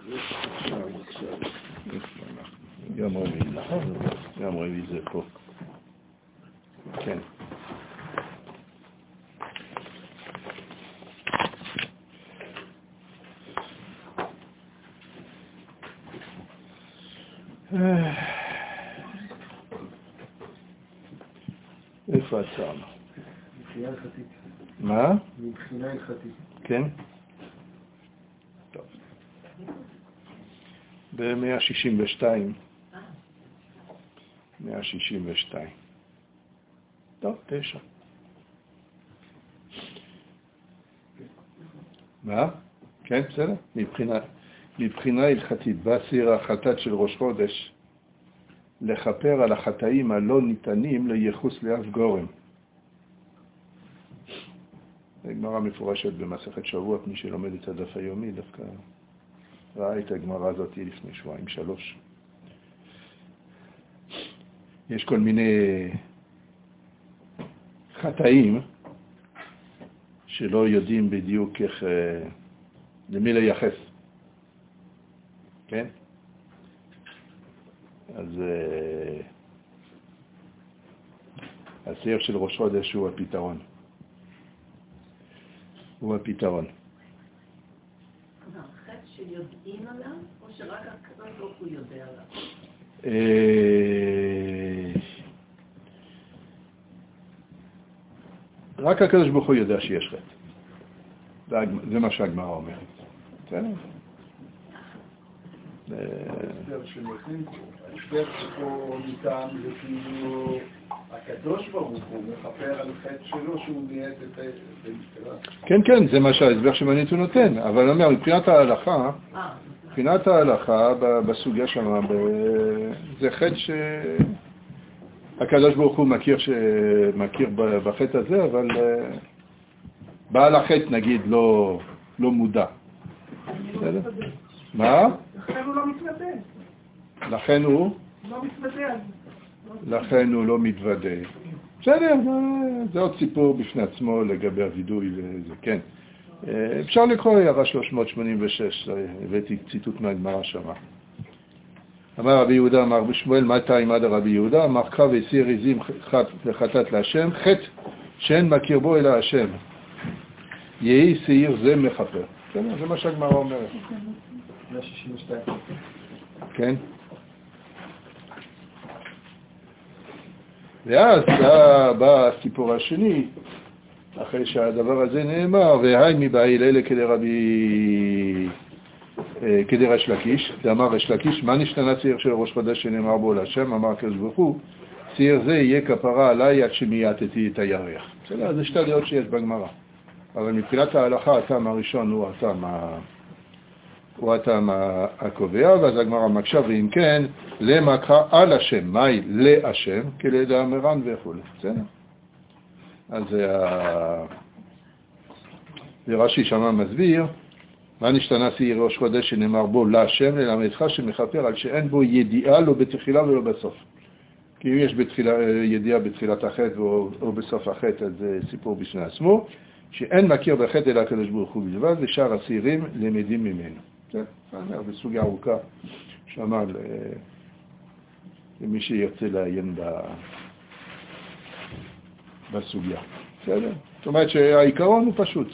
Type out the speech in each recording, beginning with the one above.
יום רביעי, יום רביעי זה פה. כן. איפה עצרנו? מבחינה הלכתית. מה? מבחינה הלכתית. כן? טוב. ב-162. 162. טוב, 9. מה? כן, בסדר? מבחינה הלכתית, בסיר החטאת של ראש חודש, לחפר על החטאים הלא ניתנים לייחוס לאף גורם. הגמרא מפורשת במסכת שבועות, מי שלומד את הדף היומי דווקא ראה את הגמרא הזאת לפני 2-3. יש כל מיני חטאים שלא יודעים בדיוק איך, למי לייחס. כן? אז הסיר של ראש חודש הוא הפתרון. הוא הפתרון. כלומר, חטא שיודעים עליו, או שרק הקדוש ברוך הוא יודע עליו? רק הקדוש ברוך הוא יודע שיש חטא. זה מה שהגמרא אומרת. בסדר? ההסבר שפה ניתן זה כאילו הקדוש ברוך הוא מחפר על חטא שלו שהוא ניית את המסתרה. כן, כן, זה מה שההסבר שמנית הוא נותן, אבל אומר, מבחינת ההלכה בסוגיה שם, זה חטא שהקדוש ברוך הוא מכיר בחטא הזה, אבל בעל החטא נגיד לא מודע. מה? לכן הוא לא מתוודה. לכן הוא? לא מתוודה. לכן הוא לא מתוודה. בסדר, זה עוד סיפור בפני עצמו לגבי הווידוי לזה, כן. אפשר לקרוא הערה 386, הבאתי ציטוט מהגמרא שמה. אמר רבי יהודה, אמר בשמואל, מתי עמד רבי יהודה? אמר קרב הסיר עזים וחטאת להשם, חטא שאין מכיר בו אלא השם. יהי שעיר זה מחפר. זה מה שהגמרא אומרת. 162. כן? ואז בא הסיפור השני, אחרי שהדבר הזה נאמר, והי מבעיל אלה כדי רש לקיש, ואמר רש לקיש, מה נשתנה צעיר של ראש חודש שנאמר בו להשם, אמר הקדוש ברוך הוא, צעיר זה יהיה כפרה עליי עד שמייתתי את הירח. בסדר, זה שתי דעות שיש בגמרא. אבל מבחינת ההלכה, הטעם הראשון הוא הטעם הקובע, ואז הגמרא מקשה, ואם כן, למקרא על השם, מהי להשם, כלידע מרן וכו'. בסדר? אז ורש"י שמה מסביר, מה נשתנה שעיר ראש חודש שנאמר בו להשם, ללמדך שמחפר על שאין בו ידיעה לא בתחילה ולא בסוף. כי אם יש ידיעה בתחילת החטא או בסוף החטא, אז זה סיפור בפני עצמו, שאין מכיר בחטא אלא הקדוש ברוך הוא בלבד, ושאר השעירים למדים ממנו. זה סוגיה ארוכה שאמר למי שירצה לעיין בסוגיה. בסדר? זאת אומרת שהעיקרון הוא פשוט,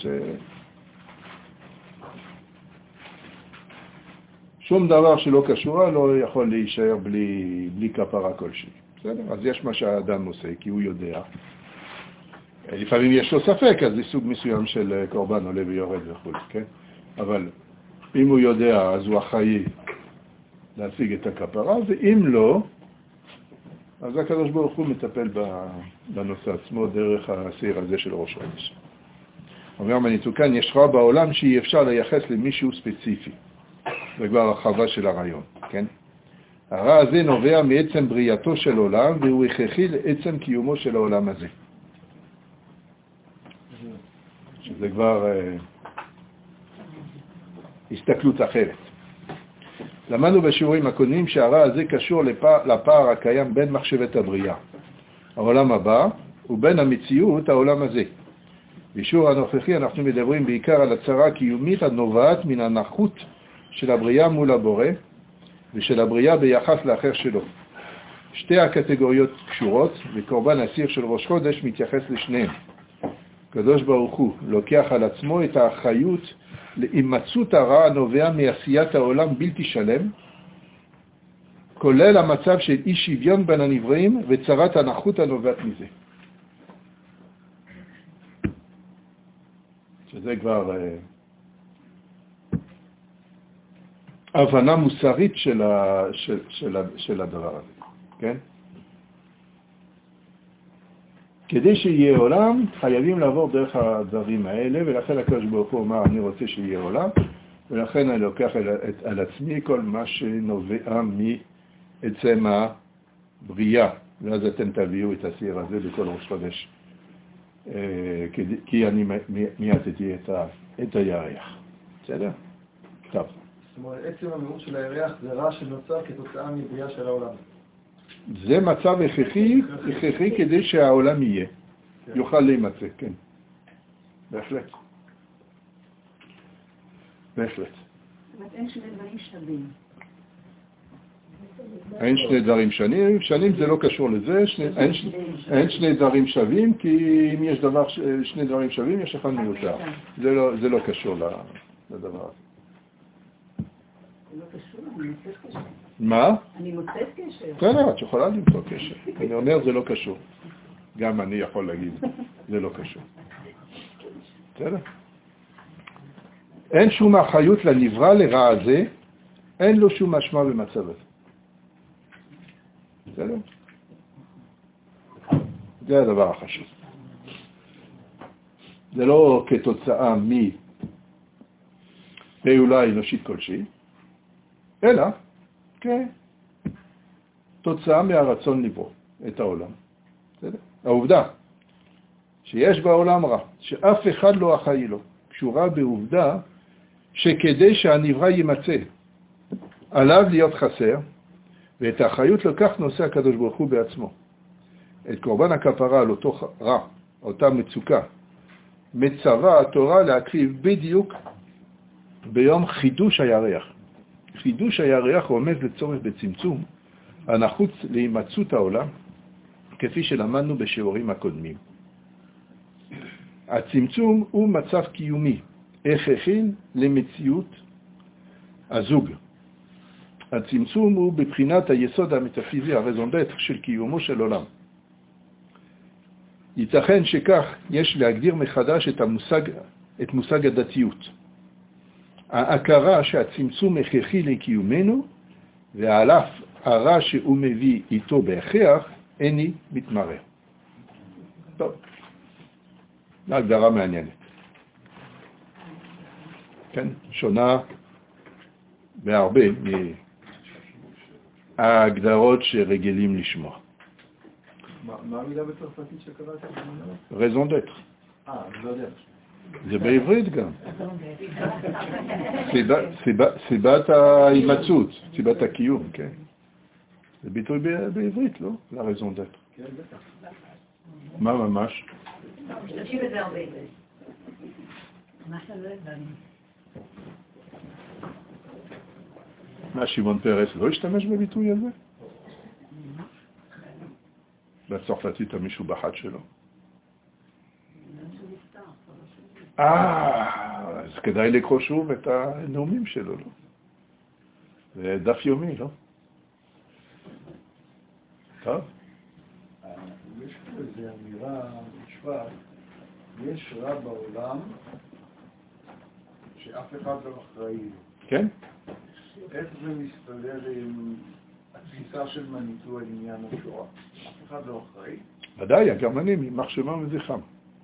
שום דבר שלא קשורה לא יכול להישאר בלי כפרה כלשהי. בסדר? אז יש מה שהאדם עושה, כי הוא יודע. לפעמים יש לו ספק, אז זה סוג מסוים של קורבן עולה ויורד וכו', כן? אבל אם הוא יודע, אז הוא אחראי להשיג את הכפרה, ואם לא, אז הקדוש ברוך הוא מטפל בנושא עצמו דרך הסעיר הזה של ראש חודש. אומר מניתוקן, יש רע בעולם שאי אפשר לייחס למישהו ספציפי. זה כבר הרחבה של הרעיון, כן? הרע הזה נובע מעצם בריאתו של עולם, והוא הכרחי לעצם קיומו של העולם הזה. שזה כבר הסתכלות אחרת. למדנו בשיעורים הקודמים שהרע הזה קשור לפער הקיים בין מחשבת הבריאה, העולם הבא, ובין המציאות, העולם הזה. בשיעור הנוכחי אנחנו מדברים בעיקר על הצרה קיומית הנובעת מן הנחות של הבריאה מול הבורא, ושל הבריאה ביחס לאחר שלו. שתי הקטגוריות קשורות, וקורבן הסיר של ראש חודש מתייחס לשניהם. הקדוש ברוך הוא לוקח על עצמו את האחריות להימצאות הרע הנובע מעשיית העולם בלתי שלם, כולל המצב של אי שוויון בין הנבראים וצרת הנחות הנובעת מזה. שזה כבר הבנה מוסרית של הדבר הזה, כן? כדי שיהיה עולם, חייבים לעבור דרך הדברים האלה, ולכן הקדוש ברוך הוא אמר, אני רוצה שיהיה עולם, ולכן אני לוקח על עצמי כל מה שנובע מעצם הבריאה, ואז אתם תביאו את הסיר הזה בכל ראש חודש, כי אני מייתתי את הירח. בסדר? טוב. זאת אומרת, עצם המיעוט של הירח זה רע שנוצר כתוצאה מבריאה של העולם. זה מצב הכרחי כדי שהעולם יהיה, יוכל להימצא, כן. בהחלט. בהחלט. זאת אומרת, אין שני דברים שווים. אין שני דברים שונים, זה לא קשור לזה, אין שני דברים שווים, כי אם יש שני דברים שווים, יש אחד מיותר. זה לא קשור לדבר הזה. זה לא קשור, אני מוצאת קשר. מה? אני מוצאת קשר. כן, את יכולה למצוא קשר. אני אומר, זה לא קשור. גם אני יכול להגיד, זה לא קשור. בסדר? אין שום אחריות לנברא לרע הזה, אין לו שום משמע במצב הזה. בסדר? זה הדבר החשוב. זה לא כתוצאה מפעולה אנושית כלשהי, אלא כתוצאה מהרצון לברוא את העולם. בסדר? העובדה שיש בעולם רע, שאף אחד לא אחראי לו, קשורה בעובדה שכדי שהנברא יימצא, עליו להיות חסר, ואת האחריות לכך נושא הקדוש ברוך הוא בעצמו. את קורבן הכפרה על אותו רע, אותה מצוקה, מצווה התורה להקריב בדיוק ביום חידוש הירח. חידוש הירח רומז לצורך בצמצום הנחוץ להימצאות העולם, כפי שלמדנו בשיעורים הקודמים. הצמצום הוא מצב קיומי, הכרחי למציאות הזוג. הצמצום הוא בבחינת היסוד המטאפיזי הרזון d'être של קיומו של עולם. ייתכן שכך יש להגדיר מחדש את מושג הדתיות. ההכרה שהצמצום הכרחי לקיומנו, ועל אף הרע שהוא מביא איתו בהכרח, איני מתמרר. טוב, זו הגדרה מעניינת. כן, שונה בהרבה מההגדרות שרגילים לשמוע. מה המילה בצרפתית שקראתי? raison d'être. אני לא יודע. זה בעברית גם. סיבת ההימצאות, סיבת הקיום, כן. זה ביטוי בעברית, לא? ל-raison d'être. כן, בטח. מה ממש? משתמשים בזה הרבה. מה שלא הבנו. מה, שמעון פרס לא השתמש בביטוי הזה? בצרפתית המשובחת שלו. אז כדאי לקרוא שוב את הנאומים שלו, לא? זה דף יומי, לא? טוב. יש פה איזו אמירה, משפט, יש רע בעולם שאף אחד לא אחראי. כן? איך זה מסתדר עם התפיסה של מניטו על עניין השואה? אף אחד לא אחראי? ודאי, הגרמנים, יימח שמם וזכרם.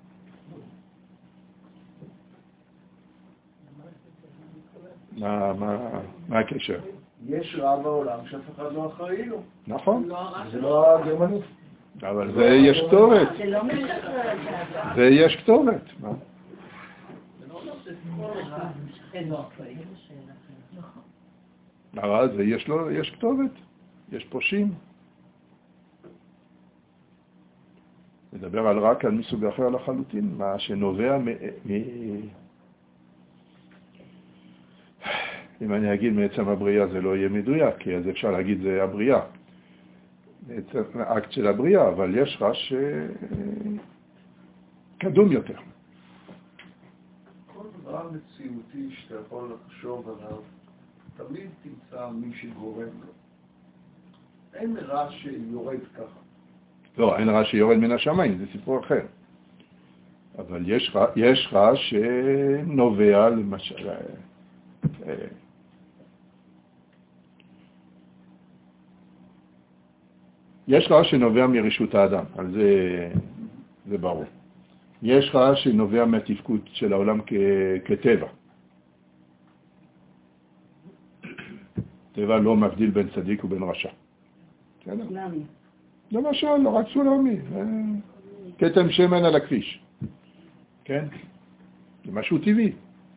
מה הקשר? יש רע בעולם שאף אחד לא אחראי לו. נכון. זה לא הגרמני. אבל זה יש כתובת. זה לא משחרר. זה יש כתובת. מה? אבל זה יש כתובת. יש פושעים. נדבר על רק על מסוג אחר לחלוטין, מה שנובע אם אני אגיד מעצם הבריאה זה לא יהיה מדויק, כי אז אפשר להגיד זה הבריאה. זה האקט של הבריאה, אבל יש רעש קדום יותר. כל דבר מציאותי שאתה יכול לחשוב עליו, תמיד תמצא מי שגורם לו. אין רעש שיורד ככה. לא, אין רעש שיורד מן השמיים, זה סיפור אחר. אבל יש רעש שנובע למשל... יש רעש שנובע מרשות האדם, על זה ברור. יש רעש שנובע מהתפקוד של העולם כטבע. טבע לא מבדיל בין צדיק ובין רשע. סולמי. למשל, לא רק סולמי. כתם שמן על הכביש. כן? זה משהו טבעי.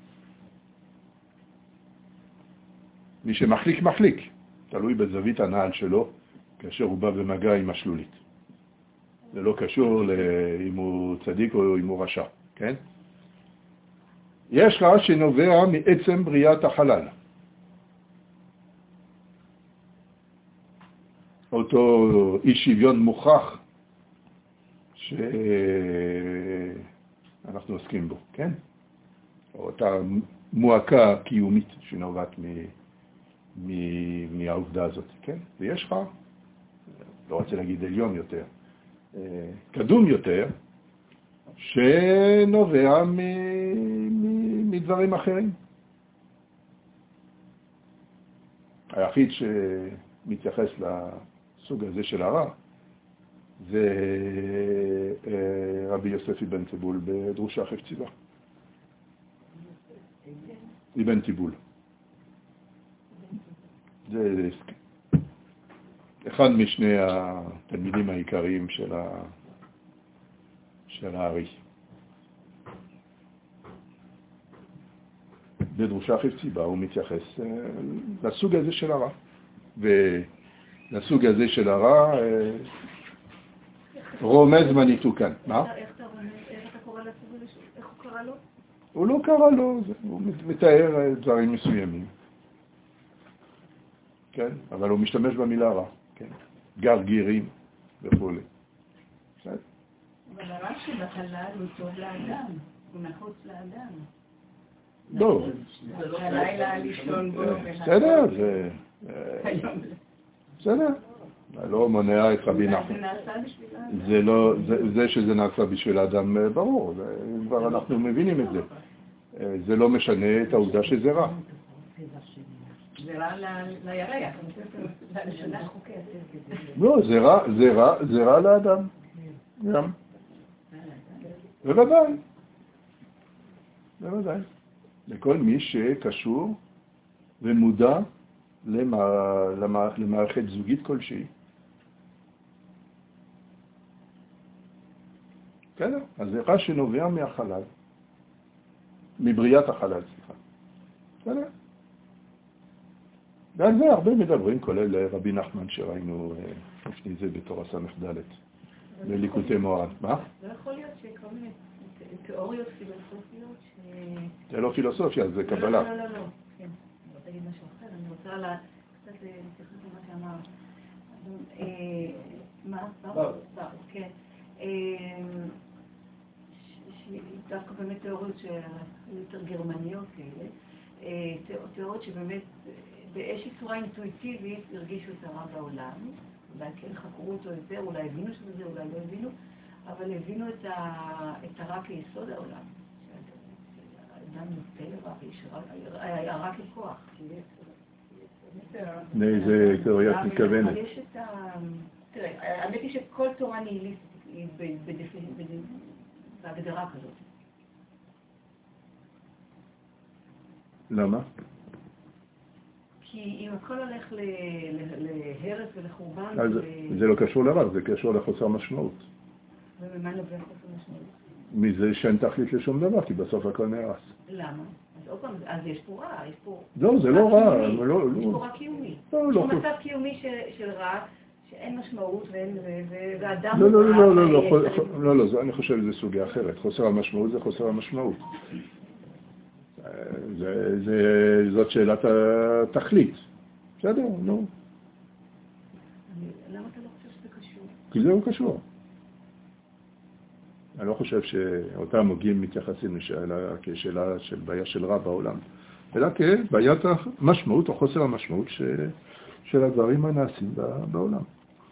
מי שמחליק, מחליק. תלוי בזווית הנעל שלו, כאשר הוא בא במגע עם השלולית. זה לא קשור אם הוא צדיק או אם הוא רשע, כן? יש רעש שנובע מעצם בריאת החלל. אותו אי שוויון מוכח שאנחנו עוסקים בו, כן? או אותה מועקה קיומית שנובעת מהעובדה הזאת, כן? ויש לך, לא רוצה להגיד עליון יותר, קדום יותר, שנובע מדברים אחרים. היחיד שמתייחס לסוג הזה של הרע, זה רבי יוסף אבן טיבול בדרושה חפציבה. אבן טיבול. זה אחד משני התלמידים העיקריים של הארי. בדרושה חפציבה הוא מתייחס לסוג הזה של הרע. ולסוג הזה של הרע רומז מניתוקן. מה? איך אתה קורא לסוג הזה? איך הוא קרא לו? הוא לא קרא לו, הוא מתאר דברים מסוימים. כן? אבל הוא משתמש במילה רע. כן? גרגירים וכו'. בסדר? אבל הרע שבחלל הוא טוב לאדם, הוא נחוץ לאדם. לא. הלילה לישון בו. בסדר, בסדר. לא מונע את רבי נחמן. זה שזה נעשה בשביל האדם ברור, כבר אנחנו מבינים את זה. זה לא משנה את העובדה שזה רע. זה רע לירח, לא, זה רע לאדם. גם. בוודאי. בוודאי. לכל מי שקשור ומודע למערכת זוגית כלשהי. בסדר? אז זה רע שנובע מהחלל. מבריאת החלל, סליחה. בסדר? ועל זה הרבה מדברים, כולל רבי נחמן שראינו לפני זה בתורה ס"ד, לליקוטי מוהר"ן. מה? לא יכול להיות שכל מיני תיאוריות פילוסופיות זה לא פילוסופיה, זה קבלה. לא. כן, אני רוצה להגיד משהו אחר. אני רוצה קצת להתייחס למה שאמר. מה? כן. דווקא באמת תיאוריות יותר גרמניות כאלה. תיאוריות שבאמת באיזושהי צורה אינטואיטיבית הרגישו את הרע בעולם. אולי כן חקרו אותו יותר, אולי הבינו שזה, אולי לא הבינו, אבל הבינו את הרע כיסוד העולם. האדם נוטה לרע, הרע ככוח. לאיזה תיאוריה את מתכוונת? יש את תראה, האמת היא שכל תורה ניהיליסטית היא בהגדרה כזאת. למה? כי אם הכל הולך להרס ולחורבן... אז זה לא קשור לרע, זה קשור לחוסר משמעות. וממה נובע חוסר משמעות? מזה שאין תכלית לשום דבר, כי בסוף הכל נהרס. למה? אז עוד פעם, אז יש פה רע, יש פה... לא, זה לא רע. יש פה רע קיומי. יש מצב קיומי של רע, שאין משמעות ואדם... לא, אני חושב שזה סוגיה אחרת. חוסר המשמעות זה חוסר המשמעות. זאת שאלת התכלית. בסדר, נו. למה אתה לא חושב שזה קשור? כי זהו קשור. אני לא חושב שאותם הוגים מתייחסים לשאלה כשאלה של בעיה של רע בעולם, אלא כבעיית המשמעות או חוסר המשמעות של הדברים הנעשים בעולם.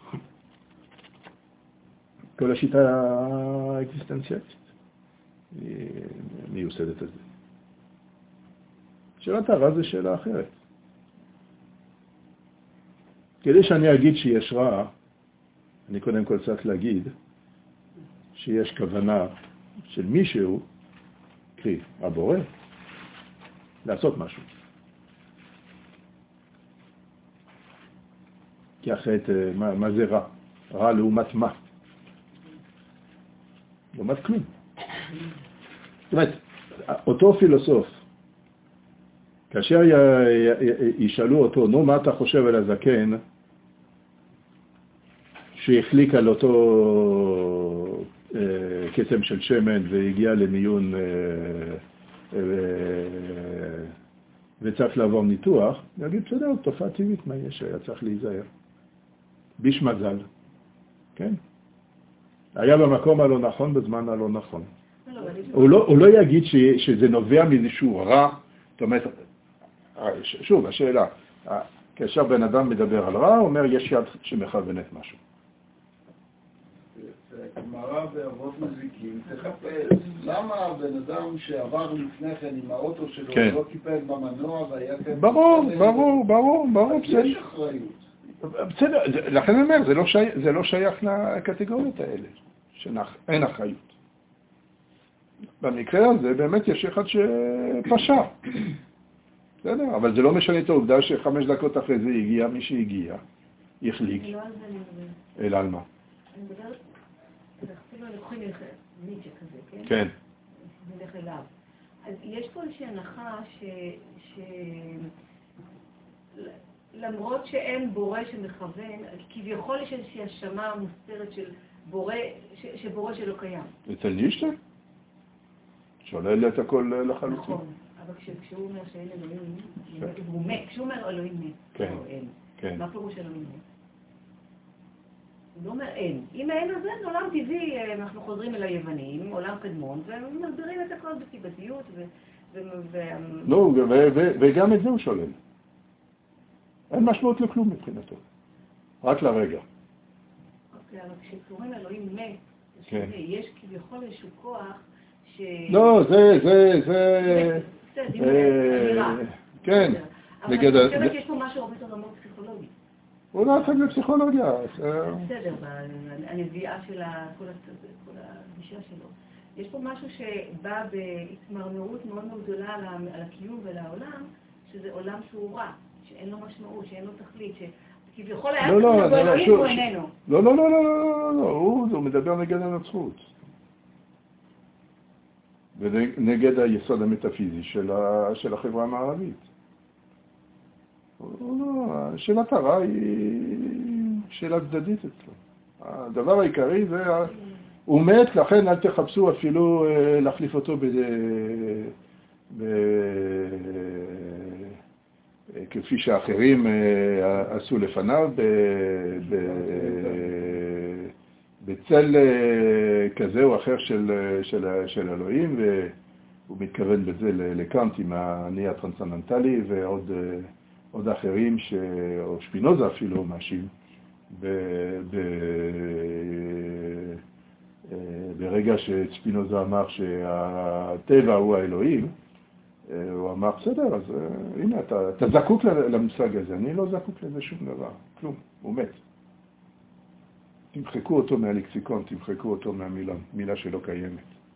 כל השיטה האקזיסטנציאלית היא מיוסדת על זה. שאלת הרע זה שאלה אחרת. כדי שאני אגיד שיש רע, אני קודם כל צריך להגיד שיש כוונה של מישהו, קרי, הבורא, לעשות משהו. כי אחרת, מה זה רע? רע לעומת מה? לעומת כלום. זאת אומרת, אותו פילוסוף, כאשר ישאלו אותו, נו, מה אתה חושב על הזקן שהחליק על אותו קסם של שמן והגיע למיון וצריך לעבור ניתוח, יגיד, בסדר, תופעה טבעית, מה יש? היה צריך להיזהר. ביש מזל, כן? היה במקום הלא נכון, בזמן הלא נכון. הוא לא יגיד שזה נובע מאיזשהו רע, זאת אומרת, שוב, השאלה, כאשר בן אדם מדבר על רע, הוא אומר, יש יד שמכוונת משהו. גמרא באבות מזיקים, תחפש, למה הבן אדם שעבר לפני כן עם האוטו שלו, לא טיפל במנוע והיה כאן... ברור, בסדר. יש אחריות. בסדר, לכן אני אומר, זה לא שייך לקטגוריות האלה, שאין אחריות. במקרה הזה באמת יש אחד שפשע. בסדר, אבל זה לא משנה את העובדה ש5 דקות אחרי זה הגיע מי שהגיע, יחליק. לא על זה אני מדבר. אלא על מה? אני מדברת, אפילו לוקחים ניטשה כזה, כן? כן. נלך אליו. אז יש פה איזושהי הנחה למרות שאין בורא שמכוון, כביכול יש איזושהי האשמה מוסתרת של בורא שלא קיים. אצל ניטשה? שולל את הכל לחלוטין. נכון, אבל כשהוא אומר שאין אלוהים, הוא מת, כשהוא אומר אלוהים מת, כן. מה פירוש אלוהים מת? הוא לא אומר אין. אם אין אז אין, עולם טבעי, אנחנו חוזרים אל היוונים, עולם קדמון, ומסבירים את הכל בסיבתיות לא, וגם את זה הוא שולל. אין משמעות לכלום מבחינתו. רק לרגע. אוקיי, אבל כשקוראים אלוהים מת, יש כביכול איזשהו כוח לא, זה... כן. אבל אני חושבת שיש פה משהו הרבה יותר עמוק פסיכולוגי. הוא לא עסק בפסיכולוגיה. בסדר, הנביאה של כל הגישה שלו. יש פה משהו שבא בהתמרמרות מאוד מאוד גדולה על הקיום ולעולם, שזה עולם שהוא רע, שאין לו משמעות, שאין לו תכלית, שכביכול היה כמו באלוהים הוא איננו. לא, הוא מדבר נגד הנצרות. ונגד היסוד המטאפיזי של החברה המערבית. שאלת הרע היא שאלה צדדית אצלו. הדבר העיקרי זה, הוא מת, לכן אל תחפשו אפילו להחליף אותו כפי שאחרים עשו לפניו, בצל כזה או אחר של אלוהים, והוא מתכוון בזה לקאנט עם האני הטרנסצנדנטלי ועוד אחרים, או שפינוזה אפילו מאשים, ברגע ששפינוזה אמר שהטבע הוא האלוהים, הוא אמר, בסדר, אז הנה, אתה זקוק למושג הזה, אני לא זקוק לזה שום דבר, כלום, הוא מת. תמחקו אותו מהלקסיקון, תמחקו אותו מהמילה שלא קיימת.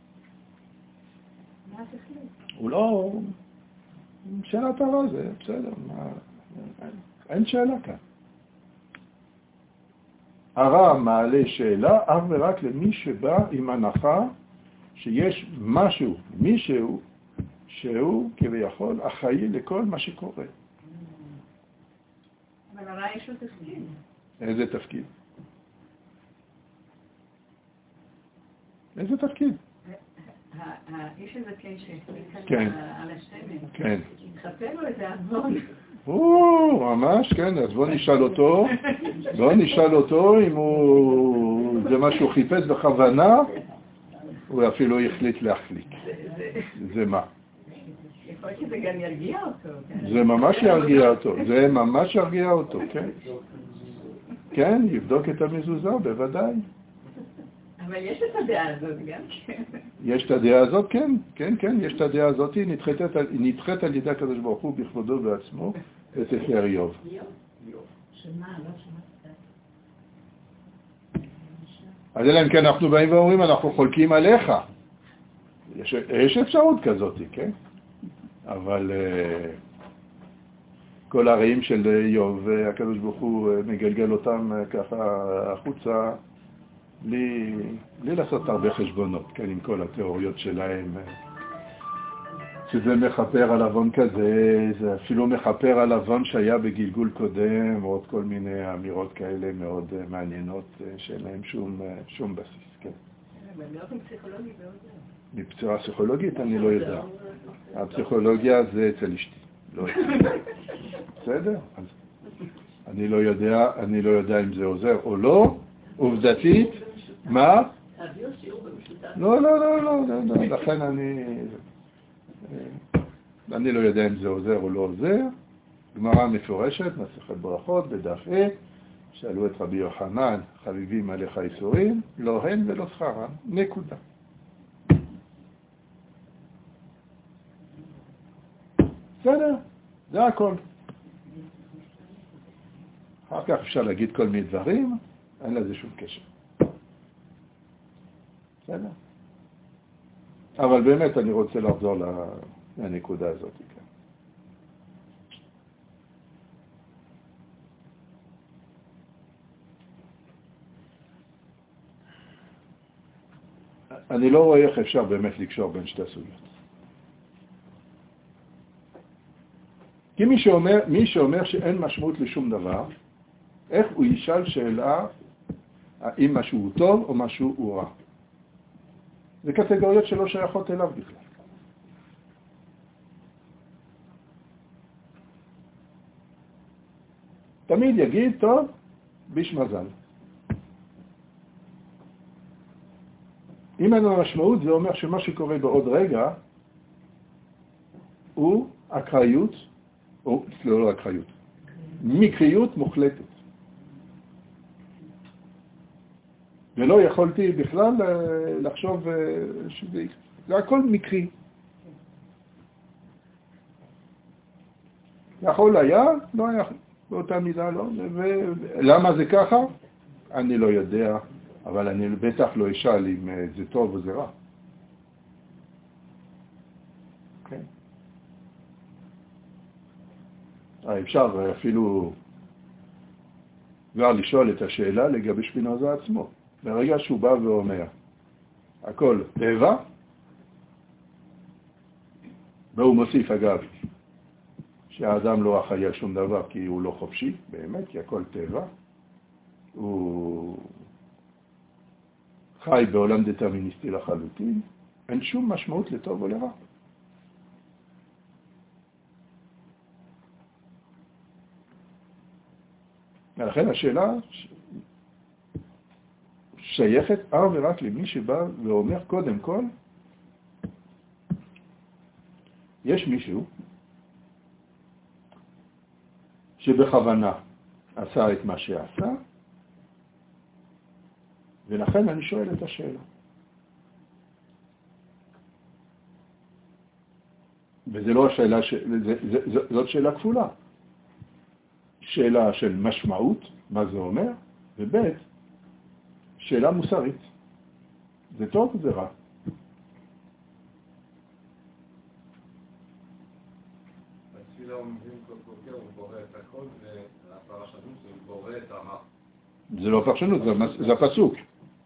מה תחליט? הוא לא... שאלת הרע זה, בסדר, אין שאלה כאן. הרע מעלה שאלה אך ורק למי שבא עם הנחה שיש מישהו שהוא כביכול אחראי לכל מה שקורה. אבל הרע יש לו תפקיד. איזה תפקיד? איזה תפקיד? האיש הזה כן שהחליט כן. על השמן. כן. חסר לו איזה אבון. ממש, כן, אז בוא נשאל אותו אם זה מה שהוא חיפש בכוונה, הוא אפילו החליט להחליק. זה מה? יכול להיות שזה גם ירגיע אותו. זה ממש ירגיע אותו, כן. כן, יבדוק את המזוזה, בוודאי. אבל יש את הדעה הזאת גם כן. יש את הדעה הזאת, כן, יש את הדעה הזאת, היא נדחית על ידי הקדוש ברוך הוא בכבודו בעצמו, בספר איוב. שמה, לא שמעת. אז אלא אם כן אנחנו באים ואומרים, אנחנו חולקים עליך. יש אפשרות כזאת, כן? אבל כל הרעים של איוב, הקדוש ברוך הוא מגלגל אותם ככה החוצה, בלי לעשות הרבה חשבונות, כן, עם כל התיאוריות שלהם, שזה מחפר על אבון כזה, זה אפילו מחפר על אבון שהיה בגלגול קודם, או עוד כל מיני אמירות כאלה מאוד מעניינות, שאין להם שום בסיס, כן. אבל באופן פסיכולוגי מאוד זה. מבחינה פסיכולוגית אני לא יודע. הפסיכולוגיה זה אצל אשתי, לא אצל. בסדר? אז אני לא יודע אם זה עוזר או לא. עובדתית, מה? לא, לכן אני לא יודע אם זה עוזר או לא עוזר. גמרא מפורשת, מסכת ברכות, בדף ה', שאלו את רבי יוחנן, חביבים עליך איסורים, לא הן ולא שכרן, נקודה. בסדר, זה הכל. אחר כך אפשר להגיד כל מיני דברים, אין לזה שום קשר. בסדר? אבל באמת אני רוצה לחזור לנקודה הזאת. אני לא רואה איך אפשר באמת לקשור בין שתי סוגיות. כי מי שאומר שאין משמעות לשום דבר, איך הוא ישאל שאלה האם משהו הוא טוב או משהו הוא רע? זה קטגוריות שלא שייכות אליו בכלל. תמיד יגיד, טוב, ביש מזל. אם אין לו משמעות, זה אומר שמה שקורה בעוד רגע הוא אקראיות, או לא אקראיות, מקריות מוחלטת. ולא יכולתי בכלל לחשוב שזה... זה הכל מקרי. יכול היה, לא היה, באותה מידה לא. ולמה זה ככה? אני לא יודע, אבל אני בטח לא אשאל אם זה טוב או זה רע. כן. אפשר אפילו כבר לשאול את השאלה לגבי שפינוזה עצמו. ברגע שהוא בא ואומר, הכל טבע, והוא מוסיף אגב, שהאדם לא אחראי על שום דבר כי הוא לא חופשי, באמת, כי הכל טבע, הוא חי בעולם דטרמיניסטי לחלוטין, אין שום משמעות לטוב או לרע. ולכן השאלה שייכת אך ורק למי שבא ואומר קודם כל, יש מישהו שבכוונה עשה את מה שעשה, ולכן אני שואל את השאלה. וזה לא השאלה, זאת שאלה כפולה. שאלה של משמעות, מה זה אומר, וב' שאלה מוסרית. זה טוב או זה רע? בתפילה הוא מבין כל בוקר, הוא בורא את הכל, והפרשנות הוא בורא את הרע. זה לא פרשנות, זה הפסוק.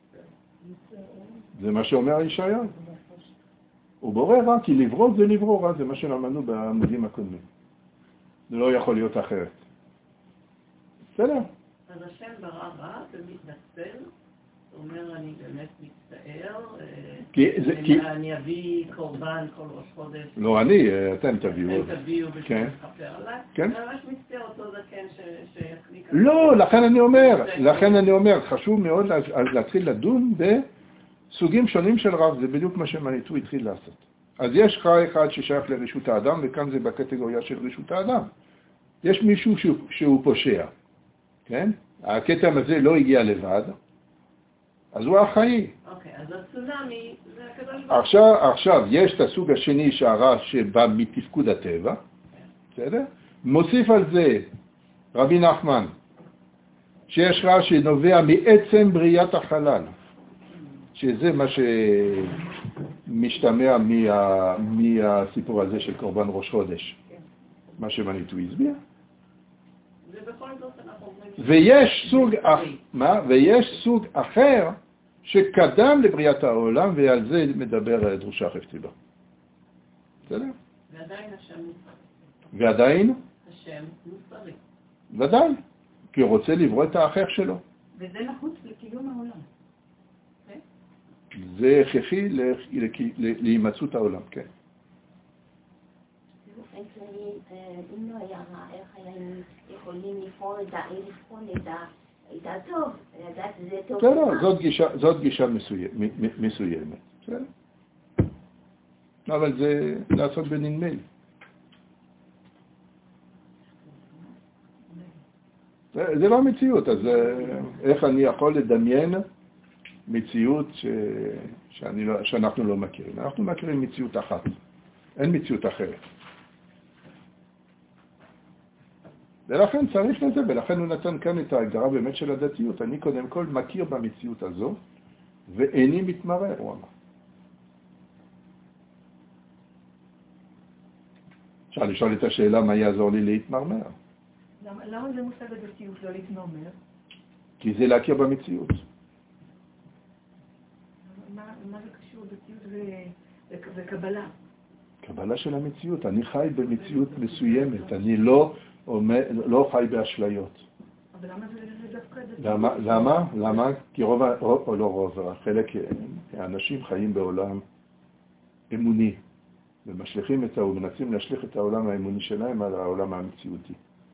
זה מה שאומר ישעיהו. הוא בורא רע, כי לברוא זה לברוא רע, זה מה שלמדנו בעמודים הקודמים. זה לא יכול להיות אחרת. בסדר? אז השם ברא רע ומתנצל אומר, אני באמת מצטער, כי... אני אביא קורבן כל ראש חודש. לא, אתם תביאו. אתם תביאו בשביל לחפר עליי. כן? אני ממש מצטער אותו זקן שיחליק. לא, לכן אני אומר, חשוב מאוד להתחיל לדון בסוגים שונים של רב, זה בדיוק מה שמניטו התחיל לעשות. אז יש חי אחד ששייך לרשות האדם, וכאן זה בקטגוריה של רשות האדם. יש מישהו שהוא פושע, כן? הקטע הזה לא הגיע לבד, אז הוא החיים. אוקיי, אז הצונמי זה הקדוש ברוך הוא. עכשיו, יש את הסוג השני שהרע שבא מתפקוד הטבע, בסדר? מוסיף על זה רבי נחמן, שיש רע שנובע מעצם בריאת החלל, שזה מה שמשתמע מהסיפור הזה של קורבן ראש חודש, מה שמניטו הסביר. ובכל זאת אנחנו אומרים... ויש סוג אחר שקדם לבריאת העולם, ועל זה מדבר דרושה חפציבה. בסדר? ועדיין השם מוסרי. ועדיין? השם מוסרי. ודאי, כי הוא רוצה לברוא את האחר שלו. וזה נחוץ לקיום העולם. זה הכרחי להימצאות העולם, כן. אם לא היה רע, איך היינו יכולים לבחון את הטוב, לדעת שזה טוב? זאת גישה מסוימת. אבל זה לעשות בנדמה. זה לא מציאות, אז איך אני יכול לדמיין מציאות שאנחנו לא מכירים? אנחנו מכירים מציאות אחת, אין מציאות אחרת. ולכן צריך לזה, ולכן הוא נתן כאן את ההגדרה באמת של הדתיות. אני קודם כל מכיר במציאות הזו, ואיני מתמרר, הוא אמר. אפשר לשאול את השאלה מה יעזור לי להתמרמר. למה זה מושג הדתיות לא להתמרמר? כי זה להכיר במציאות. מה זה קשור דתיות וקבלה? קבלה של המציאות. אני חי במציאות מסוימת. אני לא חי באשליות. אבל למה זה דווקא דתיות? למה? כי חלק האנשים חיים בעולם אמוני, ומשליכים מנסים להשליך את העולם האמוני שלהם על העולם המציאותי.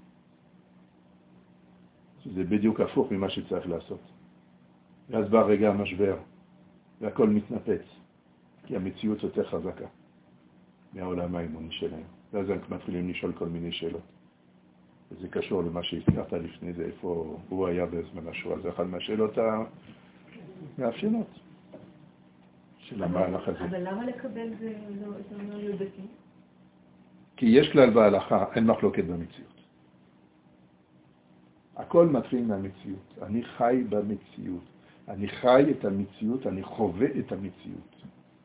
זה בדיוק הפוך ממה שצריך לעשות. ואז בא רגע המשבר, והכל מתנפץ, כי המציאות יותר חזקה מהעולם האמוני שלהם. ואז הם מתחילים לשאול כל מיני שאלות. וזה קשור למה שהזכרת לפני זה, איפה הוא היה בזמן השואה. זה אחד מהשאלות המאפיינות של המהלך הזה. אבל למה לקבל זה לא לדתי? כי יש כלל בהלכה, אין מחלוקת במציאות. הכל מתחיל מהמציאות. אני חי במציאות. אני חי את המציאות, אני חווה את המציאות.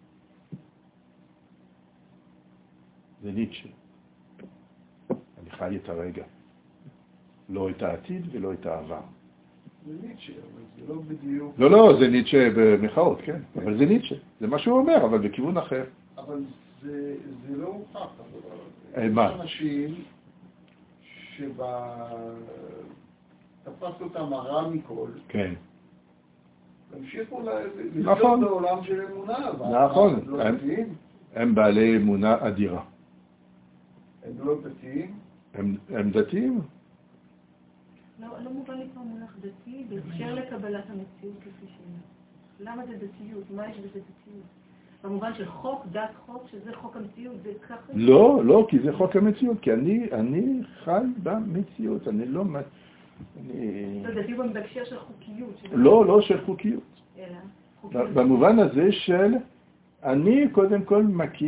זה ניטשה. אני חי את הרגע. לא את העתיד ולא את העבר. זה ניטשה, אבל זה לא בדיוק... לא, זה ניטשה במחאות, כן. אבל זה ניטשה. זה מה שהוא אומר, אבל בכיוון אחר. אבל זה לא הוכח. מה? יש אנשים תפס אותם הרע מכל. כן. המשיכו לחיות בעולם של אמונה. נכון. הם בעלי אמונה אדירה. הם לא דתיים? הם דתיים? לא מובן לי פה מונח דתי, בהקשר לקבלת המציאות כפי שהיא. למה זה דתיות? מה יש בזה דתיות? במובן של חוק, דת חוק, שזה חוק המציאות, זה ככה? לא, כי זה חוק המציאות, כי אני חי במציאות, אני לא... זה דתיות בהקשר של חוקיות. לא של חוקיות. אלא? במובן הזה של אני קודם כל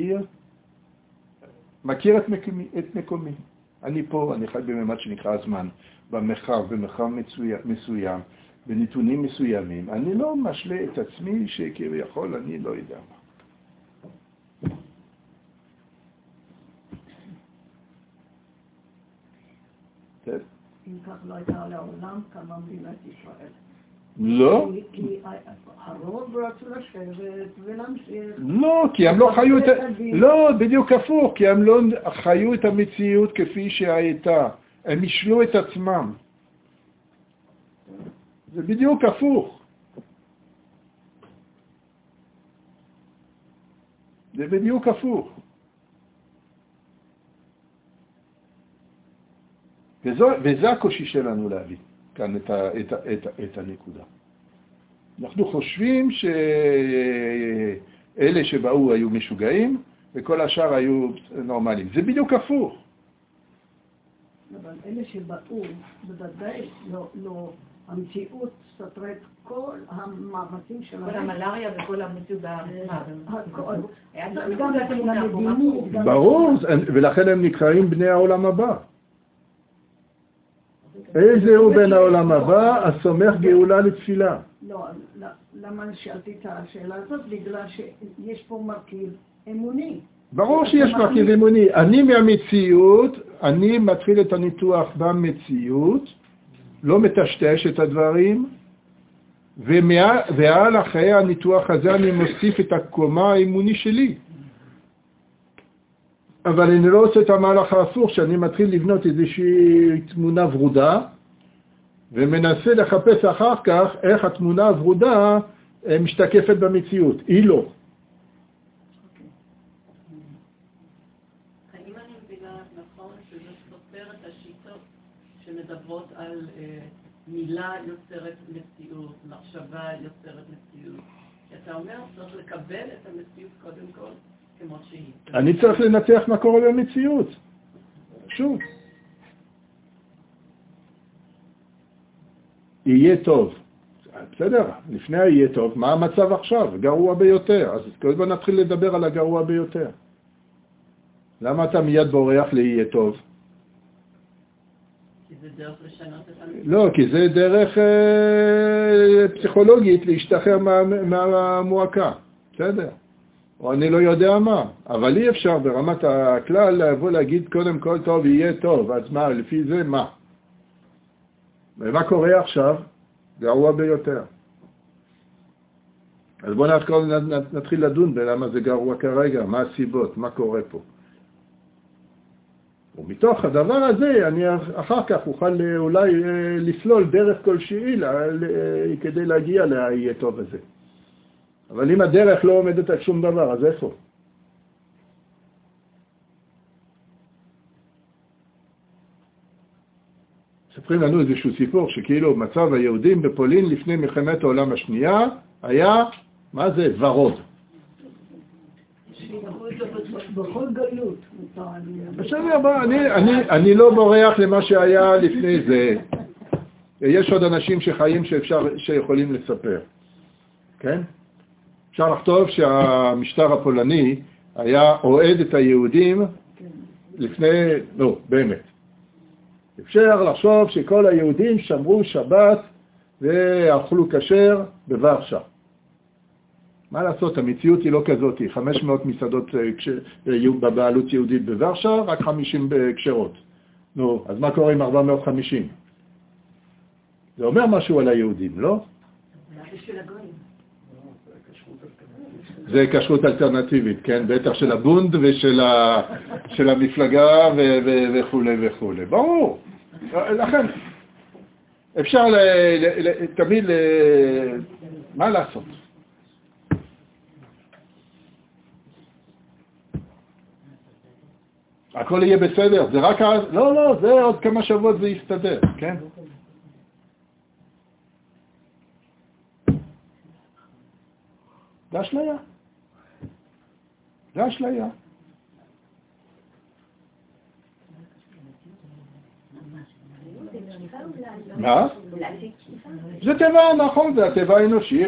מכיר את מקומי. אני פה, אני חי בממד שנקרא הזמן, במרחב מסוים, בנתונים מסוימים. אני לא משלה את עצמי שכביכול אני לא יודע מה. אם כך לא הייתה לעולם כמה מדינת ישראל. לא. כי הרוב רצו לשבת ולהמשיך. לא, כי הם לא חיו את... לא, בדיוק הפוך, כי הם לא חיו את המציאות כפי שהייתה. הם ישלו את עצמם. זה בדיוק הפוך. זה בדיוק הפוך. וזה הקושי שלנו להביא כאן את הנקודה. אנחנו חושבים שאלה שבאו היו משוגעים, וכל השאר היו נורמליים. זה בדיוק הפוך. אבל אלה שבאו, בוודאי לא, המציאות סתרה את כל המאמצים שלהם. כל המלאריה וכל המציאות גם למדינית. ברור, ולכן הם נקראים בני העולם הבא. איזה הוא בן העולם הבא? הסומך גאולה לתפילה. לא, למה שאלתי את השאלה הזאת? בגלל שיש פה מרכיב אמוני. ברור שיש מרכיב אמוני. אני מהמציאות, אני מתחיל את הניתוח במציאות, לא מטשטש את הדברים, ועל אחרי הניתוח הזה אני מוסיף את הקומה האמוני שלי. אבל אני לא עושה את המהלך ההפוך, שאני מתחיל לבנות איזושהי תמונה ורודה, ומנסה לחפש אחר כך איך התמונה הוורודה משתקפת במציאות. היא לא. האם אני מבינה נכון שזה סופר את השיטות שמדברות על מילה יוצרת מציאות, מחשבה יוצרת מציאות? כי אתה אומר, צריך לקבל את המציאות קודם כל כמו שהיא. אני צריך לנתח מה קורה במציאות. שוב. יהיה טוב. בסדר, לפני יהיה טוב, מה המצב עכשיו? גרוע ביותר. אז קודם נתחיל לדבר על הגרוע ביותר. למה אתה מיד בורח ליהיה טוב? כי זה דרך לשנות את המציאות. לא, כי זה דרך פסיכולוגית להשתחרר מהמועקה. בסדר. או אני לא יודע מה. אבל אי אפשר ברמת הכלל לבוא להגיד קודם כל טוב, יהיה טוב. אז מה, לפי זה מה? ומה קורה עכשיו? גרוע ביותר. אז בואו נתחיל לדון בלמה זה גרוע כרגע, מה הסיבות, מה קורה פה. ומתוך הדבר הזה אני אחר כך אוכל אולי לסלול דרך כלשהי כדי להגיע ליהיה טוב הזה. אבל אם הדרך לא עומדת על שום דבר, אז איפה? מספרים לנו איזשהו סיפור שכאילו מצב היהודים בפולין לפני מלחמת העולם השנייה היה, מה זה? ורוד. בכל גלות. בסדר, אני לא בורח למה שהיה לפני זה. יש עוד אנשים שחיים שיכולים לספר. כן? אפשר לכתוב שהמשטר הפולני היה אוהד את היהודים לפני, לא, באמת. אפשר לחשוב שכל היהודים שמרו שבת ואכלו כשר בוורשה. מה לעשות? המציאות היא לא כזאת. 500 מסעדות בבעלות יהודית בוורשה, רק 50 כשרות. נו, אז מה קורה עם 450? זה אומר משהו על היהודים, לא? זה כשרות אלטרנטיבית, כן? בטח של הבונד ושל המפלגה וכו' וכו'. ברור. לכן, אפשר תמיד, מה לעשות? הכל יהיה בסדר, זה רק, לא, זה עוד כמה שבועות זה יסתדר, כן? זה אשליה. זה אשליה. מה? זה טבע, נכון, זה הטבע האנושי.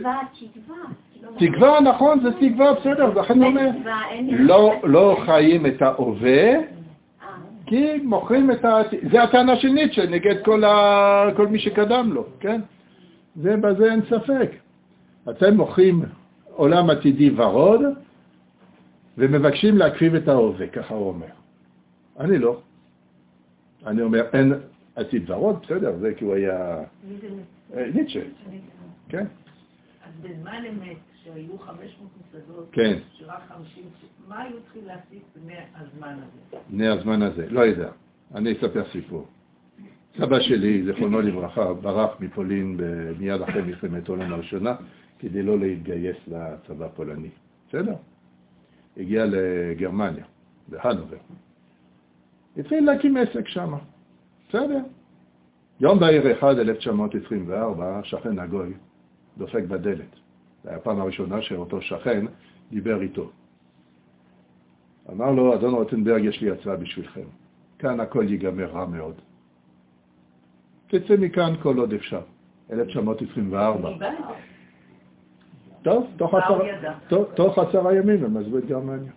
תקווה, נכון, זה תקווה, בסדר, זה לכן אומר. לא חיים את ההווה, כי מוכרים את העתיד. זה הטענה של ניטשה, נגד כל מי שקדם לו, כן? זה בזה אין ספק. אתם מוכרים עולם עתידי ורוד, ומבקשים להקריב את ההווה, ככה הוא אומר. אני לא. אני אומר, אין עתיד ורוד, בסדר, זה כי הוא היה ניטשה. כן? אז בזמן אמת, שהיו 500 מסעדות, כן. שרק 50, מה היו צריכים להסיק בני הזמן הזה? בני הזמן הזה, לא יודע. אני אספר סיפור. סבא שלי, זכרונו לברכה, ברח מפולין מיד אחרי מלחמת העולם הראשונה, כדי לא להתגייס לצבא הפולני. בסדר? הגיע לגרמניה, בהנובר. התחיל להקים עסק שם. בסדר. יום בהיר אחד, 1924, שכן הגוי דופק בדלת. זה היה הפעם הראשונה שאותו שכן דיבר איתו. אמר לו, אדון רוטנברג, יש לי הצעה בשבילכם. כאן הכל ייגמר רע מאוד. תצא מכאן כל עוד אפשר. 1924. טוב, תוך 10 ימים הם עזבו את גרמניה.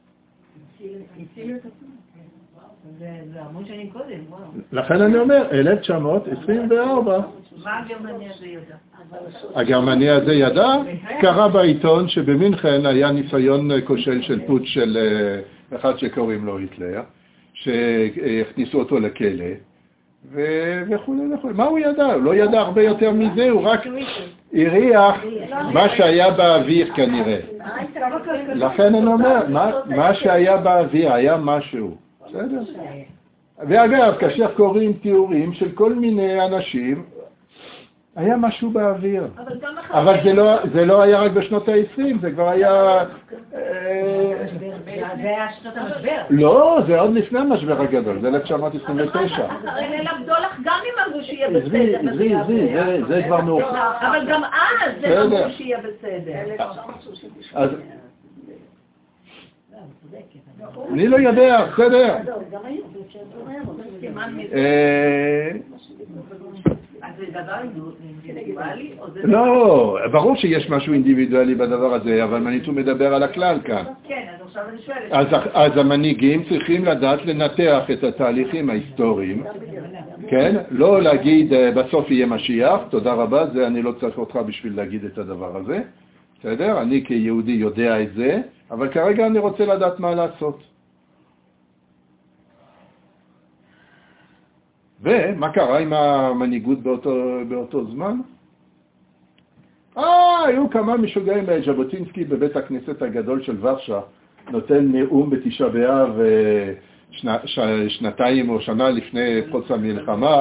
זה המון שנים קודם, וואו. לכן אני אומר, 1924. מה הגרמניה הזה ידע? הגרמניה הזה ידע, קרא בעיתון שבמינכן היה ניסיון כושל של פוטש של אחד שקוראים לו היטלר, שהכניסו אותו לכלא, וכו' וכו'. מה הוא ידע? הוא לא ידע הרבה יותר מזה, הוא רק הריח מה שהיה באוויר כנראה. לכן אני אומר, מה שהיה באוויר היה משהו. בסדר? ואגב, כאשר קוראים תיאורים של כל מיני אנשים, היה משהו באוויר. אבל זה לא היה רק בשנות ה-20, זה כבר היה... זה היה שנות המשבר. לא, זה עוד לפני המשבר הגדול, זה 1929. הרי למדו לך גם אם אמרו שיהיה בסדר. זה כבר מאוחר. אבל גם אז זה אמרו שיהיה בסדר. אז... אני לא יודע, בסדר. אז זה דבר אינדיבידואלי? לא, ברור שיש משהו אינדיבידואלי בדבר הזה, אבל מניטו מדבר על הכלל כאן. כן, אז עכשיו אני שואלת. אז המנהיגים צריכים לדעת לנתח את התהליכים ההיסטוריים, כן? לא להגיד בסוף יהיה משיח, תודה רבה, זה אני לא צריך אותך בשביל להגיד את הדבר הזה. בסדר? אני כיהודי יודע את זה, אבל כרגע אני רוצה לדעת מה לעשות. ומה קרה עם המנהיגות באותו זמן? היו כמה משוגעים. ז'בוטינסקי בבית הכנסת הגדול של ורשה נותן נאום בתשעה באב שנתיים או שנה לפני פרוץ המלחמה.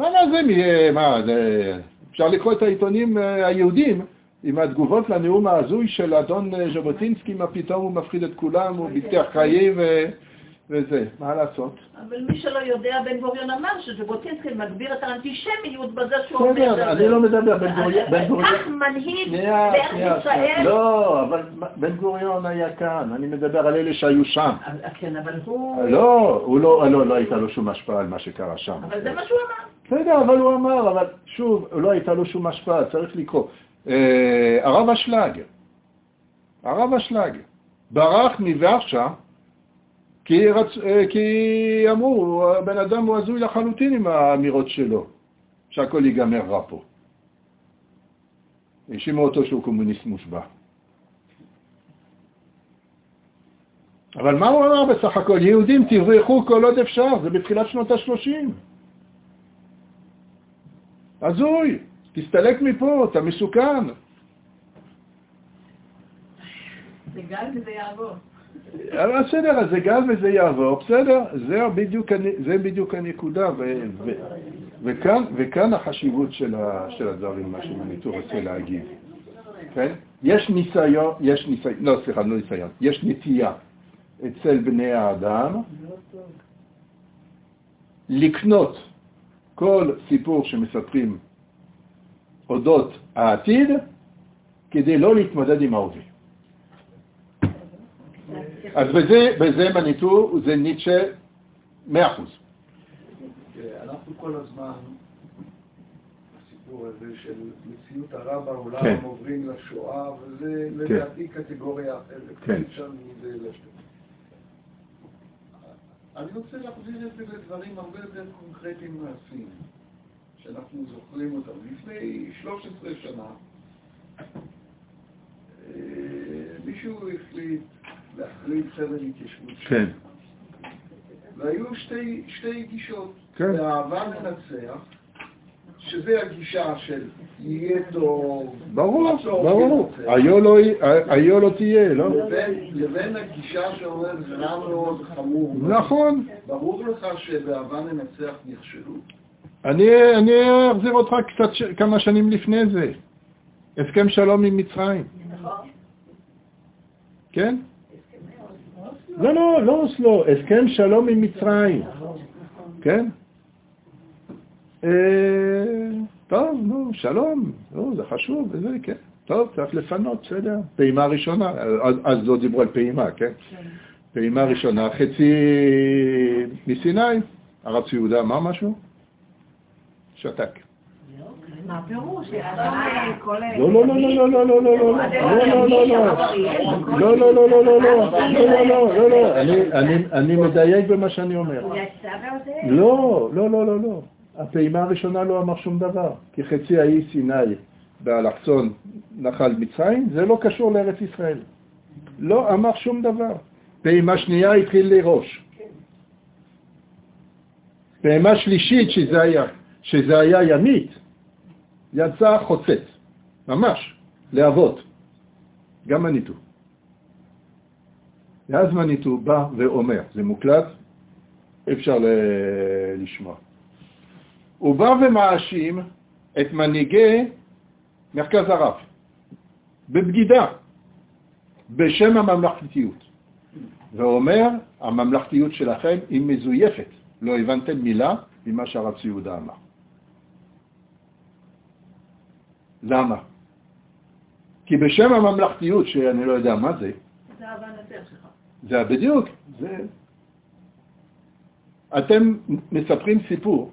אפשר לקרוא את העיתונים היהודים עם התגובות לנאום ההזוי של אדון ז'בוטינסקי, מה פתאום הוא מפחיד את כולם, הוא ביטח חיים וזה. מה לעשות? אבל מי שלא יודע, בן גוריון אמר שז'בוטינסקי מגביר את האנטישמיות בזה שהוא אומר... בסדר, אני לא מדבר, בן גוריון... כך מנהיג בארץ ישראל... לא, אבל בן גוריון היה כאן, אני מדבר על אלה שהיו שם. כן, אבל הוא... לא הייתה לו שום השפעה על מה שקרה שם. אבל זה מה שהוא אמר. בסדר, אבל הוא אמר, אבל שוב, לא הייתה לו שום השפעה, צריך לקרוא. הרב אשלג ברח מוורשה כי אמרו, הבן אדם הוא הזוי לחלוטין עם האמירות שלו, שהכל ייגמר רע פה. האשימו אותו שהוא קומוניסט מושבע. אבל מה הוא אמר בסך הכל? יהודים תברחו כל עוד אפשר, זה בתחילת שנות ה-30. הזוי, תסתלק מפה, אתה מסוכן. זה גל וזה יעבור. בסדר, אז זה גל וזה יעבור, בסדר, זה בדיוק הנקודה, וכאן החשיבות של הדברים, מה שמניטו רוצה להגיד. כן? יש נטייה אצל בני האדם לקנות כל סיפור שמספרים אודות העתיד כדי לא להתמודד עם ההווה. אז בזה מניטו, זה ניטשה 100%. אנחנו כל הזמן, הסיפור הזה של מציאות הרע בעולם, כן. עוברים לשואה, וזה לדעתי קטגוריה אחרת. כן. אפשר מזה לשבת. אני רוצה להחזיר את זה לדברים הרבה יותר קונקרטיים מעשיים, שאנחנו זוכרים אותם. לפני 13 שנה, מישהו החליט להחליט סדר התיישבות. כן. והיו שתי גישות. כן. והאהבה מנצח, שזה הגישה של יהיה טוב. ברור. היו לא תהיה, לא? לבין הגישה שאומרת זה רע מאוד חמור. נכון. ברור לך שבאהבה מנצח נכשלו? אני אחזיר אותך כמה שנים לפני זה. הסכם שלום עם מצרים. כן? לא אוסלו, הסכם שלום עם מצרים. כן? טוב, נו, שלום, זה חשוב, וזה, כן. טוב, צריך לפנות, בסדר. פעימה ראשונה, אז לא דיברו על פעימה, כן? פעימה ראשונה, חצי מסיני, הרב יהודה אמר משהו? שתק. מה הפירוש? אני מדייק במה שאני אומר. לא. הפעימה הראשונה לא אמר שום דבר, כי חצי האי סיני באלכסון נחל מצרים, זה לא קשור לארץ ישראל. לא אמר שום דבר. פעימה שנייה התחיל לירוש. פעימה שלישית שזה היה ימית, יצא חוצץ, ממש, לאבות. גם מניטו. ואז מניטו בא ואומר, זה מוקלט, אפשר לשמוע. הוא בא ומאשים את מנהיגי מרכז הרב, בבגידה, בשם הממלכתיות. ואומר, הממלכתיות שלכם היא מזויפת. לא הבנתם מילה ממה שהרב יהודה אמר. למה? כי בשם הממלכתיות, שאני לא יודע מה זה, זה הבנתך שלך. זה בדיוק. אתם מספרים סיפור.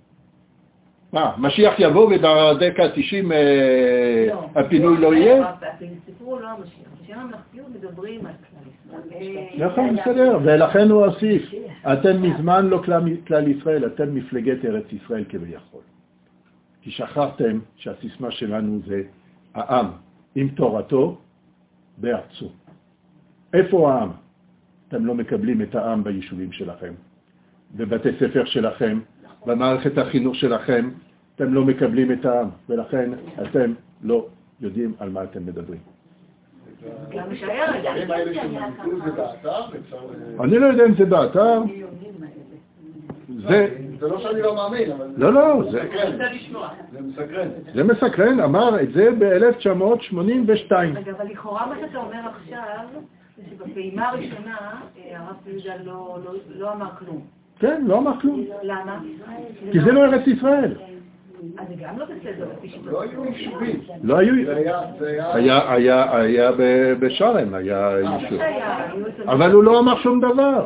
משיח יבוא ובדקה 90 הפינוי לא יהיה? הסיפור לא המשיח. בשם הממלכתיות מדברים על כלל ישראל. נכון, בסדר. ולכן הוא הוסיף, אתם מזמן לא כלל ישראל, אתם מפלגת ארץ ישראל כביכול. כי שכחתם שהסיסמה שלנו זה העם עם תורתו בארצו. איפה העם? אתם לא מקבלים את העם ביישובים שלכם, בבתי ספר שלכם, במערכת החינוך שלכם, אתם לא מקבלים את העם, ולכן אתם לא יודעים על מה אתם מדברים. אני לא יודע אם זה באתר. זה לא שאני לא מאמין, אבל... לא, זה מסקרן. זה מסקרן, אמר את זה ב-1982. רגע, אבל לכאורה מה שאתה אומר עכשיו, זה שבפעימה הראשונה הרב יהודה לא אמר כלום. כן, לא אמר כלום. למה? כי זה לא ארץ ישראל. אז זה גם לא בסדר. לא היו יישובים. לא היו... היה בשרם, היה יישוב. אבל הוא לא אמר שום דבר.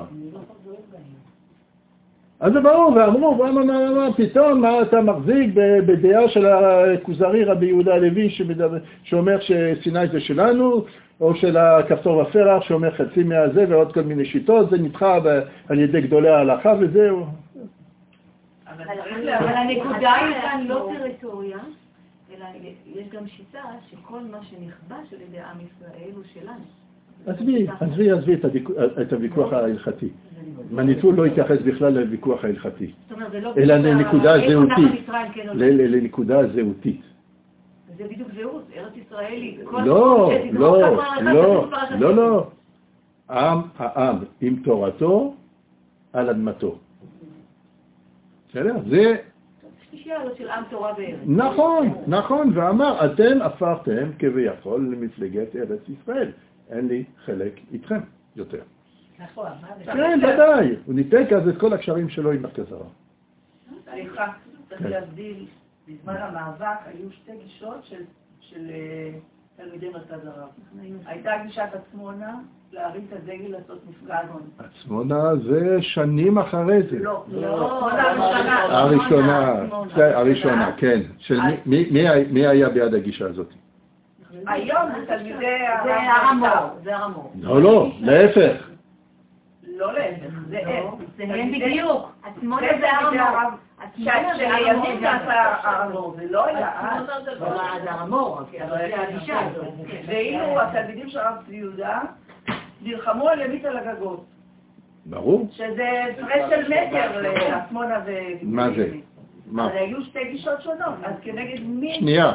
אז זה ברור, ואמרו, פתאום מה אתה מחזיק בדעה של הכוזרי רבי יהודה הלוי שאומר שסיני זה שלנו, או של הכפתור ופרח שאומר חצי מהזה ועוד כל מיני שיטות, זה נדחה על ידי גדולי ההלכה וזהו. אבל הנקודה היא כאן לא טריטוריה, אלא יש גם שיטה שכל מה שנכבש על ידי עם ישראל הוא שלנו. עזבי את הוויכוח ההלכתי. מניטו לא התייחס בכלל לוויכוח ההלכתי, אלא לנקודה זהותית. לנקודה זהותית. זה בדיוק זהות, ארץ ישראלית. לא. העם עם תורתו על אדמתו. בסדר? זה... שתישאר של עם תורה וארץ. נכון, ואמר, אתם הפכתם כביכול למפלגת ארץ ישראל. אין לי חלק איתכם יותר. נכון. כן, ודאי. הוא ניתק אז את כל הקשרים שלו עם מרכז הרב. סליחה, צריך להבדיל, בזמן המאבק היו שתי גישות של תלמידי מרכז הרב. הייתה גישת עצמונה, להרים את הדגל לעשות מפגע. עצמונה זה שנים אחרי זה. לא, הראשונה, כן. מי היה ביד הגישה הזאת? היום זה תלמידי זה הרמור. לא, להפך. לא להפך, זה הם בדיוק. עצמונה זה הרמור. שהימין נעשה הרמור, זה לא היה זה הרמור, אבל זה הגישה הזאת. ואילו התלמידים של הרב יהודה נלחמו על ימית על הגגות. ברור. שזה פרש של מטר לעצמונה מה זה? אבל היו שתי גישות שונות, אז כנגד מי... שנייה.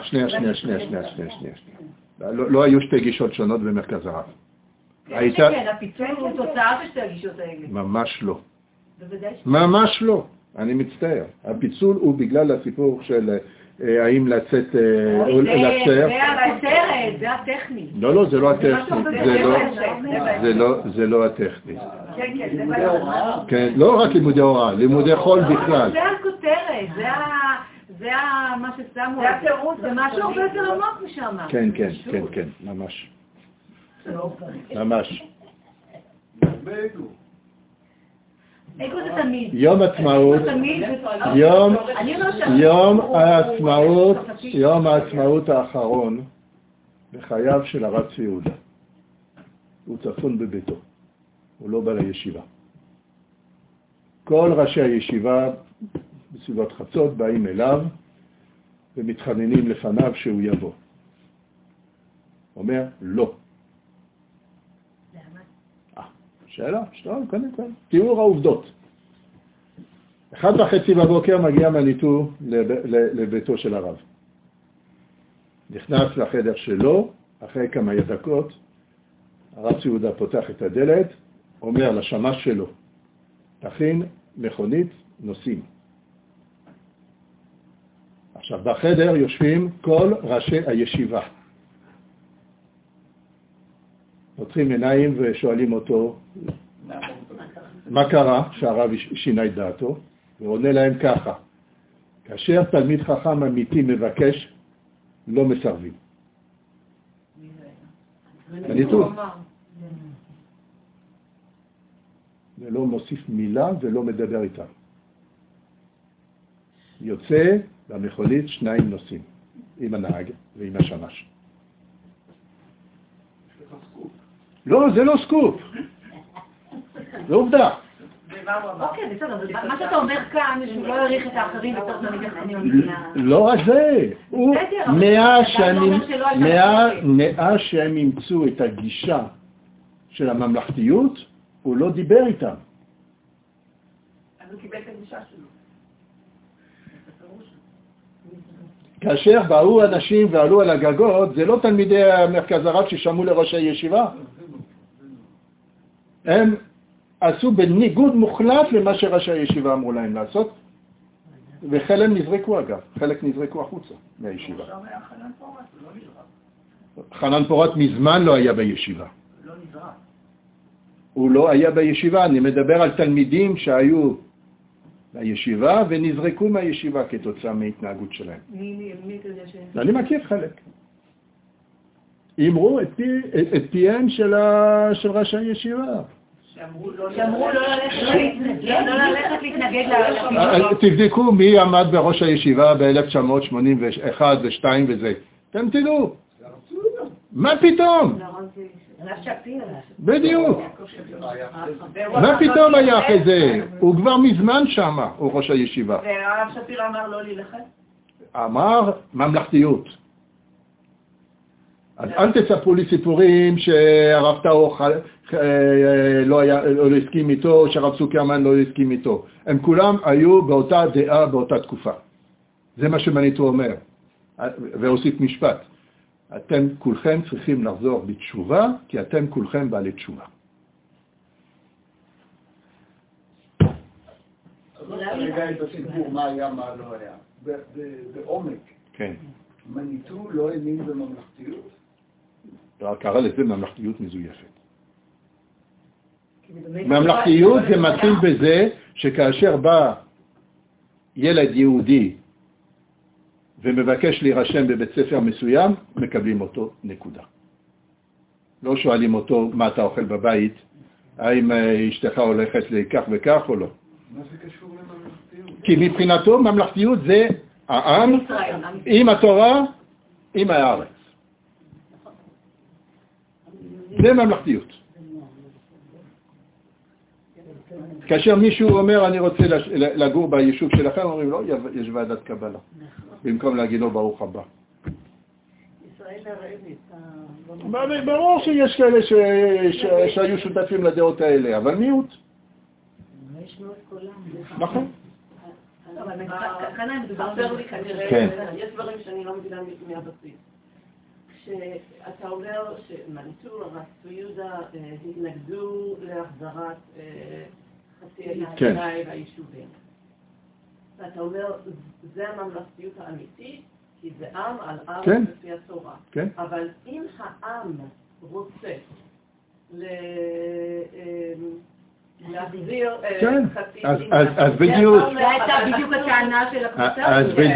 לא היו שתי גישות שונות במרכז הרב. כן, הפיצול הוא תוצאה של שתי הגישות האלה. ממש לא. בוודאי ממש לא. אני מצטער. הפיצול הוא בגלל הסיפור של האם לצאת או לצר. זה הכותרת, זה הטכני. לא, זה לא הטכני. זה לא הטכני. כן, כן, זה בהוראה. כן, לא רק לימודי הוראה, לימודי חול בכלל. זה הכותרת, זה מה ששמו. זה התירוץ. זה משהו הרבה יותר עמוק משם. כן, ממש. ממש. באגו. אגו זה תמיד. יום עצמאות, יום העצמאות האחרון בחייו של הרב צבי יהודה. הוא צפון בביתו, הוא לא בא לישיבה. כל ראשי הישיבה בסביבות חצות באים אליו ומתחננים לפניו שהוא יבוא. אומר, לא. שאלה, קודם כל. תיאור העובדות. 1:30 בבוקר מגיע מניטו לביתו של הרב. נכנס לחדר שלו, אחרי כמה דקות, הרב צבי יהודה פותח את הדלת, אומר לשמש שלו, תכין מכונית, נוסעים. עכשיו, בחדר יושבים כל ראשי הישיבה. פותחים עיניים ושואלים אותו, מה קרה שהרב שינה את דעתו? ועונה להם ככה, כאשר תלמיד חכם אמיתי מבקש, לא מסרבים. אני טוב. ולא מוסיף מילה ולא מדבר איתם. יוצא במכונית 2 נוסעים, עם הנהג ועם השמש. לא, זה לא סקופ. זה עובדה. אוקיי, בסדר, מה שאתה אומר כאן, שהוא לא יריך את האחרים בתוך תלמידי חכמים. לא רק זה. מאז שהם ימצאו את הגישה של הממלכתיות, הוא לא דיבר איתם. אז הוא קיבל את הגישה שלו. כאשר באו אנשים ועלו על הגגות, זה לא תלמידי המרכז הרב ששמעו לראש הישיבה. הם עשו בניגוד מוחלט למה שראש הישיבה אמרו להם לעשות, וחלק נזרקו אגב, חלק נזרקו החוצה מהישיבה. חנן פורת מזמן לא היה בישיבה. הוא לא היה בישיבה, אני מדבר על תלמידים שהיו בישיבה ונזרקו מהישיבה כתוצאה מהתנהגות שלהם. מי כזה ש... אני מכיר חלק. אמרו את פיהם של ראש הישיבה. שאמרו לא ללכת להתנגד תבדקו מי עמד בראש הישיבה ב-1981 ו-2 וזה. אתם תדעו. מה פתאום? בדיוק. מה פתאום היה אחרי זה? הוא כבר מזמן שם, הוא ראש הישיבה. והרב שפירא אמר לא ללכת? אמר ממלכתיות. אז אל תספרו לי סיפורים שהרב טאו לא הסכים איתו, שהרב סוקרמן לא הסכים איתו. הם כולם היו באותה דעה באותה תקופה. זה מה שמניטו אומר. והוסיף משפט. אתם כולכם צריכים לחזור בתשובה, כי אתם כולכם בעלי תשובה. רגע את הסיפור, מה היה, מה לא היה. בעומק. כן. מניטו לא האמין בממלכתיות? קרא לזה ממלכתיות מזויפת. ממלכתיות זה מתחיל בזה שכאשר בא ילד יהודי ומבקש להירשם בבית ספר מסוים, מקבלים אותו, נקודה. לא שואלים אותו מה אתה אוכל בבית, האם אשתך הולכת לכך וכך או לא. מה זה קשור לממלכתיות? כי מבחינתו ממלכתיות זה העם עם התורה, עם הארץ. זה ממלכתיות. כאשר מישהו אומר אני רוצה לגור ביישוב שלכם, אומרים לו יש ועדת קבלה. במקום להגיד לו ברוך הבא. ברור שיש כאלה שהיו שותפים לדעות האלה, אבל מיעוט. נכון. יש דברים שאני לא מבינה מהבסיס. כשאתה אומר שמניטו, הרב צבי יהודה התנגדו להחזרת חצי האי סיני והיישובים. ואתה אומר, זה הממלכתיות האמיתית, כי זה עם על עם כן. לפי התורה. כן. אבל אם העם רוצה להחזיר כן, חצי... אז בדיוק. זה הייתה בדיוק הטענה של הקבוצה.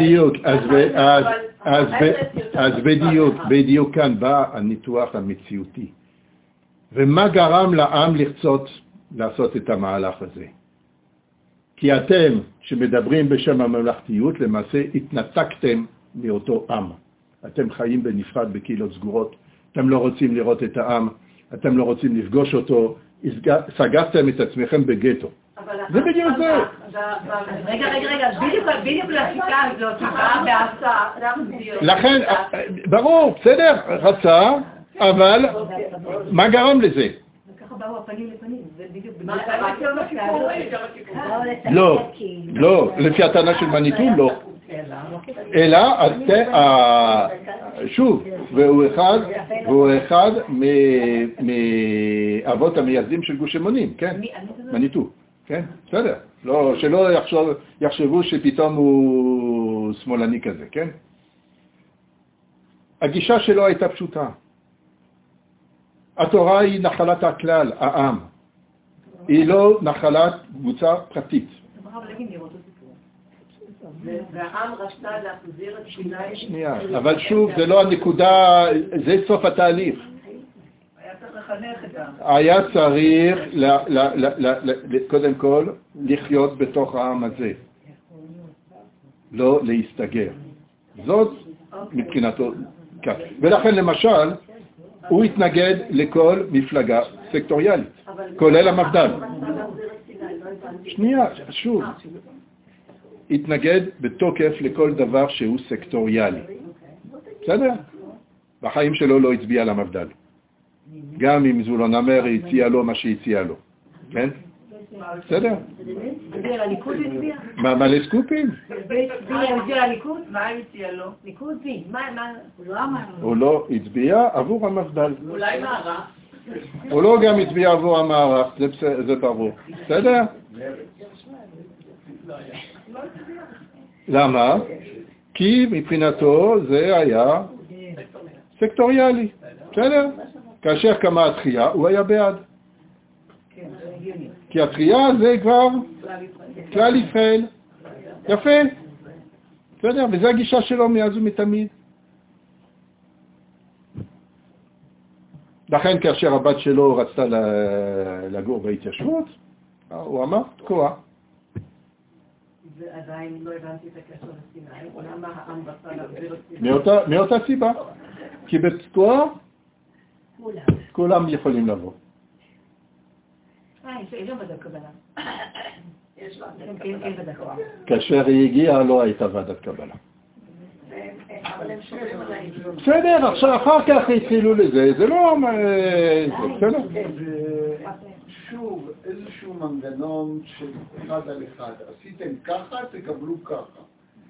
אז בדיוק כאן בא הניתוח המציאותי. ומה גרם לעם לרצות לעשות את המהלך הזה? כי אתם שמדברים בשם הממלכתיות למעשה התנתקתם מאותו עם. אתם חיים בנפרד בקהילות סגורות, אתם לא רוצים לראות את העם, אתם לא רוצים לפגוש אותו, סגרתם את עצמכם בגטו. זה בדיוק זה. רגע, בדיוק לשיטה הזאת, שבאה בהצעה. לכן, ברור, בסדר, רצה, אבל מה גרם לזה? וככה באו הפנים לפנים, זה בדיוק... לא, לפי הטענה של מניטו, לא. אלא, שוב, והוא אחד מאבות המייסדים של גוש אמונים, כן? מניטו, כן? בסדר. שלא יחשבו שפתאום הוא שמאלני כזה, כן? הגישה שלו הייתה פשוטה. התורה היא נחלת הכלל, העם. היא לא נחלת קבוצה פרטית. והעם רצתה להחזיר את שיניים... שנייה, אבל שוב, זה לא הנקודה, זה סוף התהליך. היה צריך לחנך את העם. היה צריך, קודם כל, לחיות בתוך העם הזה. לא להסתגר. זאת מבחינתו כך. ולכן למשל, הוא התנגד לכל מפלגה סקטוריאלית, כולל המפד"ל. שנייה, שוב. התנגד בתוקף לכל דבר שהוא סקטוריאלי. בסדר? בחיים שלו לא הצביע למפד"ל. גם אם זבולון המר הציע לו מה שהציע לו. כן? בסדר? הצביע לליכוד הצביע? מה לסקופים? הצביע לליכוד? מה הציע לו? ליכוד בי, מה? הוא לא אמר. הוא לא הצביע עבור המפד"ל. אולי מערך? הוא לא גם הצביע עבור המערך, זה ברור. בסדר? למה? כי מבחינתו זה היה סקטוריאלי. בסדר? כאשר קמה התחייה, הוא היה בעד. כי התחייה זה כבר כלל ישראל. יפה. בסדר? וזו הגישה שלו מאז ומתמיד. לכן כאשר הבת שלו רצתה לגור בהתיישבות, הוא אמר, תקוע. ועדיין לא הבנתי את הקשר לסיני, למה העם רצה להחזיר את סיני? מאותה סיבה. כי בתקוע, כולם יכולים לבוא. יש גם ועדת קבלה. יש ועדת קבלה. כאשר היא הגיעה לא הייתה ועדת קבלה. אבל הם שומעים על העיתון. בסדר, עכשיו אחר כך התחילו לזה, זה לא... בסדר. שוב, איזשהו מנגנון של אחד על אחד. עשיתם ככה, תקבלו ככה.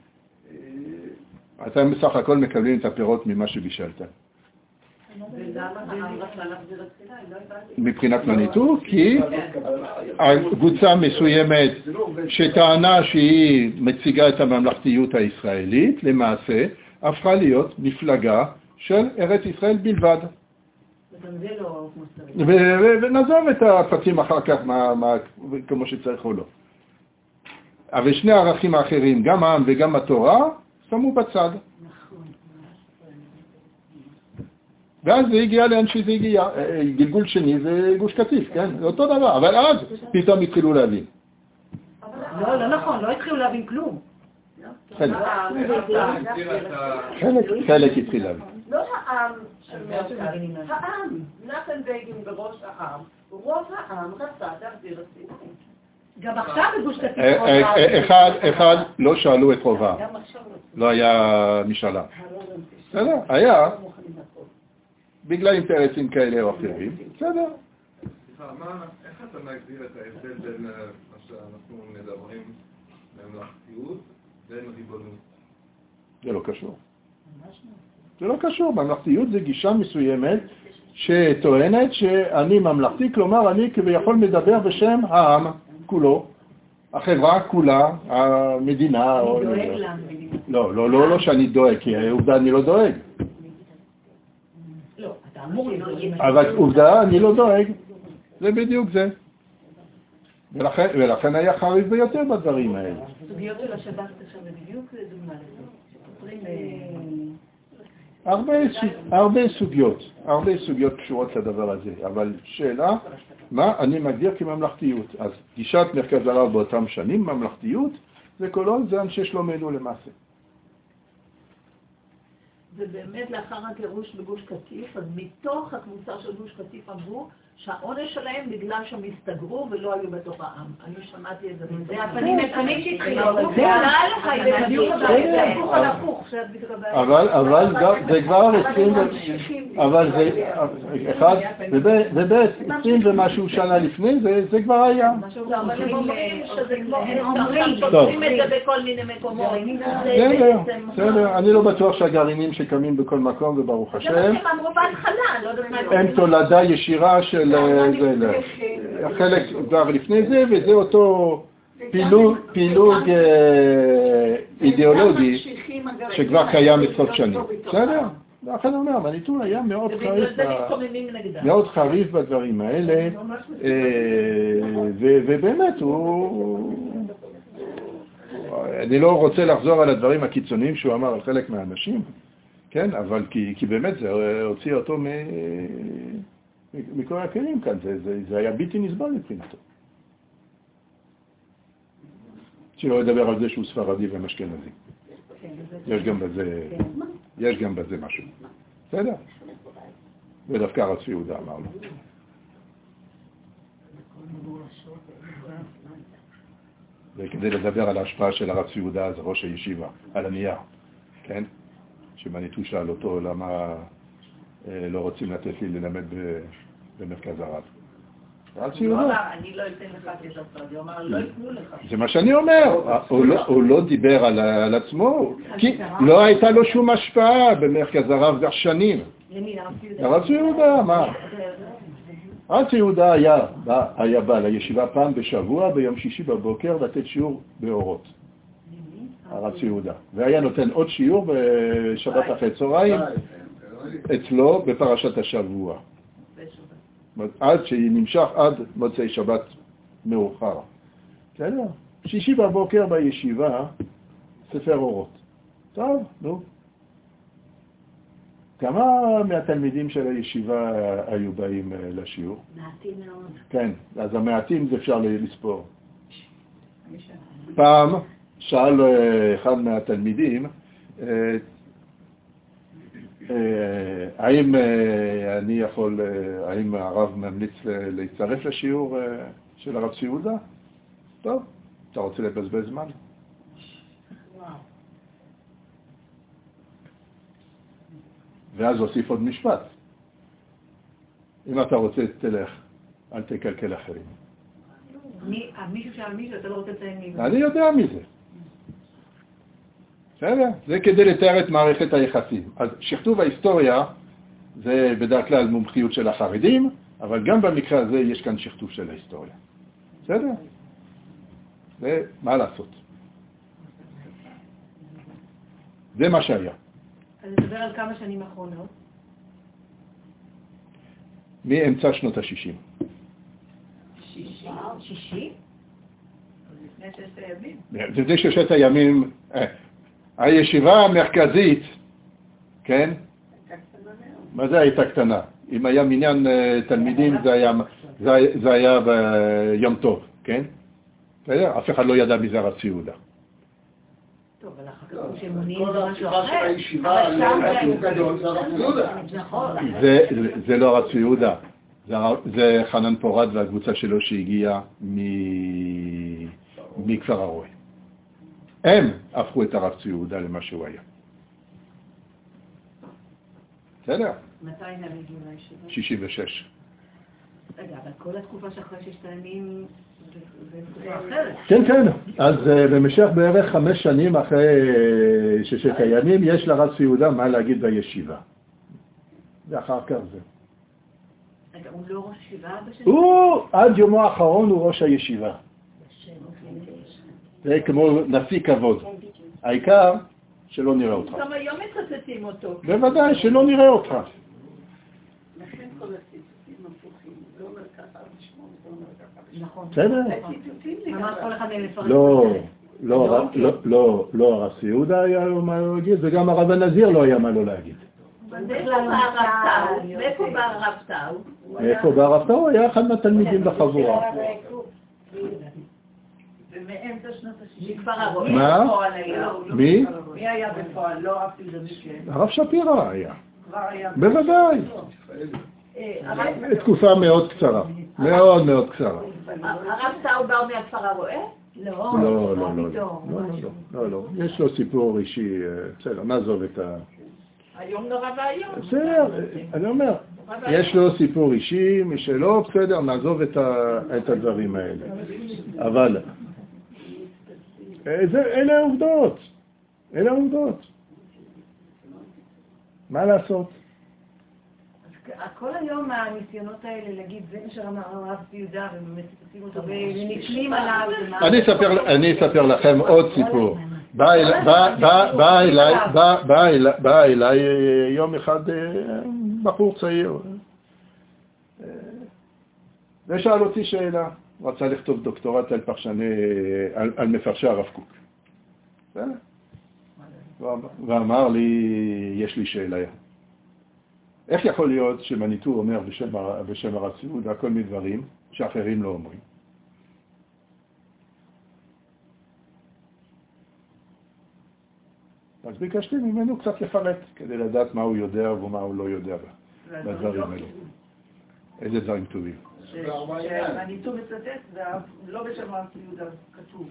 אתם בסך הכל מקבלים את הפירות ממה שבישלת. ולמה העם רצה להחזיר את סיני? לא הבנתי. מבחינת מניטו, כי הקבוצה מסוימת שטענה שהיא מציגה את הממלכתיות הישראלית, למעשה הפכה להיות מפלגה של ארץ ישראל בלבד. זה לא מוסרי. ונעזוב את הפרטים אחר כך כמו שצריך או לא. אבל שני הערכים האחרים, גם העם וגם התורה, שמו בצד. ואז זה הגיע לאן שזה הגיע, גלגול שני זה גוש קטיף, כן? זה אותו דבר, אבל אז פתאום התחילו להבין. לא נכון, לא התחילו להבין כלום. חלק התחיל להבין. לא העם של מרכז, העם, נחם בגין בראש העם, רוב העם רצה להחזיר את סיני. גם עכשיו בגוש קטיף. אחד לא שאלו את רובם, לא היה משאלה. בסדר, היה. בגלל אינטרסים כאלה או אחרים, בסדר. סליחה, איך אתה מגדיר את ההבדל בין מה שאנחנו מדברים ממלכתיות בין ריבונות? זה לא קשור. זה לא קשור, ממלכתיות זה גישה מסוימת שטוענת שאני ממלכתי, כלומר אני כביכול מדבר בשם העם כולו. החברה כולה, המדינה... אני דואג למדינה. לא שאני דואג, כי עובדה אני לא דואג. לא, אתה אמור לדאוג. אבל עובדה אני לא דואג. זה בדיוק זה. ולכן היה חריף ביותר בדברים האלה. סוגיות של השבת עכשיו זה בדיוק דוגמה לזה. הרבה סוגיות קשורות לדבר הזה, אבל שאלה, מה אני מגדיר כממלכתיות? אז גישת מרכז הרב באותם שנים, ממלכתיות, זה כל עוד זה אנשי שלומנו למעשה. ובאמת לאחר הגירוש בגוש קטיף, אז מתוך הקבוצה של גוש קטיף אמרו שהעונש שלהם בגלל שהם הסתגרו ולא היו בתוך העם. אני שמעתי את זה. זה הפנים שהתחילו. בגלל הילדים זה הפוך על הפוך. אבל זה כבר 20, אבל זה ובית 20 ומשהו שנה לפני, זה כבר היה. אבל הם אומרים שזה כמו, הם שותים את זה בכל מיני מקומות. בסדר, אני לא בטוח שהגרעינים שקמים בכל מקום, וברוך השם, זה מה שהם אמרו בהתחלה, לא יודעת מה הם תולדה ישירה של חלק כבר לפני זה, וזה אותו פילוג אידיאולוגי שכבר קיים עשרות שנים. בסדר? לכן אני אומר, מניטו היה מאוד חריף בדברים האלה, ובאמת אני לא רוצה לחזור על הדברים הקיצוניים שהוא אמר על חלק מהאנשים, כן? אבל כי באמת זה הוציא אותו מכל הכלים כאן, זה היה בלתי נסבל מבחינתו. שלא לדבר על זה שהוא ספרדי ומשכנזי. יש גם בזה משהו. בסדר? ודווקא הרב צבי יהודה אמר לו. וכדי לדבר על ההשפעה של הרב צבי יהודה, זה ראש הישיבה, על הנייר, כן? שמניטו שאל אותו למה לא רוצים לתת לי ללמד במרכז הרב. אני לא אתן לך כזאת, הוא אמר, לא יתנו לך. זה מה שאני אומר, הוא לא דיבר על עצמו, כי לא הייתה לו שום השפעה במרכז הרב כבר שנים. הרב צבי יהודה, מה? הרב צבי יהודה היה בא לישיבה פעם בשבוע, ביום שישי בבוקר, לתת שיעור באורות. הרב צבי יהודה. והיה נותן עוד שיעור בשבת אחרי צהריים, אצלו בפרשת השבוע. עד שנמשך עד מוצאי שבת מאוחר. בסדר? שישי בבוקר בישיבה, ספר אורות. טוב, נו. כמה מהתלמידים של הישיבה היו באים לשיעור? מעטים מאוד. כן, אז המעטים זה אפשר לספור. פעם שאל אחד מהתלמידים, האם הרב ממליץ להצטרף לשיעור של הרב צבי יהודה? טוב, אתה רוצה לבזבז זמן? ואז הוסיף עוד משפט. אם אתה רוצה, תלך, אל תקלקל אחרים. מישהו שאל מישהו, אתה לא רוצה לציין מי? אני יודע מי זה. בסדר? זה כדי לתאר את מערכת היחסים. אז שכתוב ההיסטוריה זה בדרך כלל מומחיות של החרדים, אבל גם במקרה הזה יש כאן שכתוב של ההיסטוריה. בסדר? זה מה לעשות. זה מה שהיה. אז נדבר על כמה שנים האחרונות. מאמצע שנות ה-60. 60? לפני 6 הימים. לפני 6 הימים, הישיבה המרכזית, כן? מה זה הייתה קטנה? אם היה מניין תלמידים זה היה ביום טוב, כן? אף אחד לא ידע מזה הרב צבי יהודה. טוב, אבל אחר כך שמונים זה משהו אחר. הישיבה לא משהו גדול, זה הרב צבי יהודה. זה לא הרב צבי יהודה, זה חנן פורת והקבוצה שלו שהגיעה מכפר הרועה. הם הפכו את הרב צבי יהודה למה שהוא היה. בסדר? מתי הם הגיעו לישיבה? 66. רגע, אבל כל התקופה שאחרי 6 הימים זה תקופה אחרת. כן, כן. אז במשך בערך 5 שנים אחרי 6 הימים יש לרב צבי יהודה מה להגיד בישיבה. ואחר כך זה. רגע, הוא לא ראש ישיבה בשם? עד יומו האחרון הוא ראש הישיבה. זה כמו נשיא כבוד. העיקר שלא נראה אותך. גם היום מצטטים אותו. בוודאי, שלא נראה אותך. לכן כל הציטוטים הפוכים, לא אומר ככה לשמור, לא אומר ככה לשמור. נכון. בסדר? הציטוטים זה ממש כל אחד מפרש. לא הרב יהודה היה לו מה להגיד, וגם הרב הנזיר לא היה מה לא להגיד. מאיפה בא הרב טאו? מאיפה בא הרב טאו? היה אחד מהתלמידים בחבורה. ומאמצע שנות ה-60 כבר הרואה מה? בפועל היה. מי? מי היה בפועל? לא רב תלדמישל. הרב שפירא היה. כבר היה. בוודאי. תקופה מאוד קצרה. מאוד מאוד קצרה. הרב טאו בא מהכפר הרואה? לא. יש לו סיפור אישי, בסדר, נעזוב את ה... היום נורא והיום. בסדר, אני אומר, יש לו סיפור אישי משלו, בסדר, נעזוב את הדברים האלה. אבל, אלה העובדות. אלה העובדות. מה לעשות? כל היום הניסיונות האלה להגיד, זה מה שאמר הרב יהודה, ובאמת תשים אותו ונתלים עליו. אני אספר לכם עוד סיפור. בא אליי יום אחד בחור צעיר, ושאל אותי שאלה, רצה לכתוב דוקטורט על מפרשי הרב קוק. ואמר לי, יש לי שאלה. איך יכול להיות שמניטו אומר בשם הרב יהודה כל מיני דברים שאחרים לא אומרים? אז ביקשתי ממנו קצת לפרט, כדי לדעת מה הוא יודע ומה הוא לא יודע בדברים האלה. איזה דברים טובים. שהניתו מצטט, ולא בשם הרב יהודה כתוב.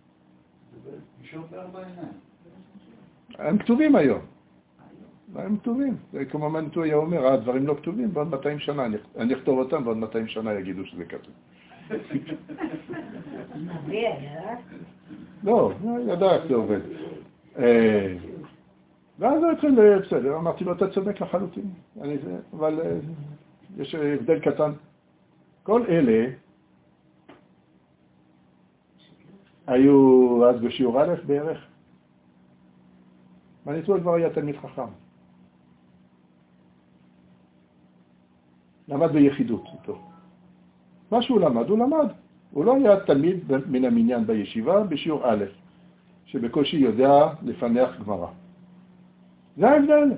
הם כתובים היום. הם כתובים. זה כמו מניטו היה אומר, הדברים לא כתובים, בעוד 200 שנה. אני אכתוב אותם, בעוד 200 שנה יגידו שזה כתוב. לא, ידע איך זה עובד. ואז הוא התחיל, בסדר, אמרתי לו, אתה צודק לחלוטין. אבל יש הבדל קטן. כל אלה היו אז בשיעור א' בערך. מניטו כבר היה תלמיד חכם. למד ביחידות איתו. מה שהוא למד, הוא למד. הוא לא היה תלמיד מן המניין בישיבה בשיעור א', שבקושי יודע לפנח גמרא. זה ההבדל.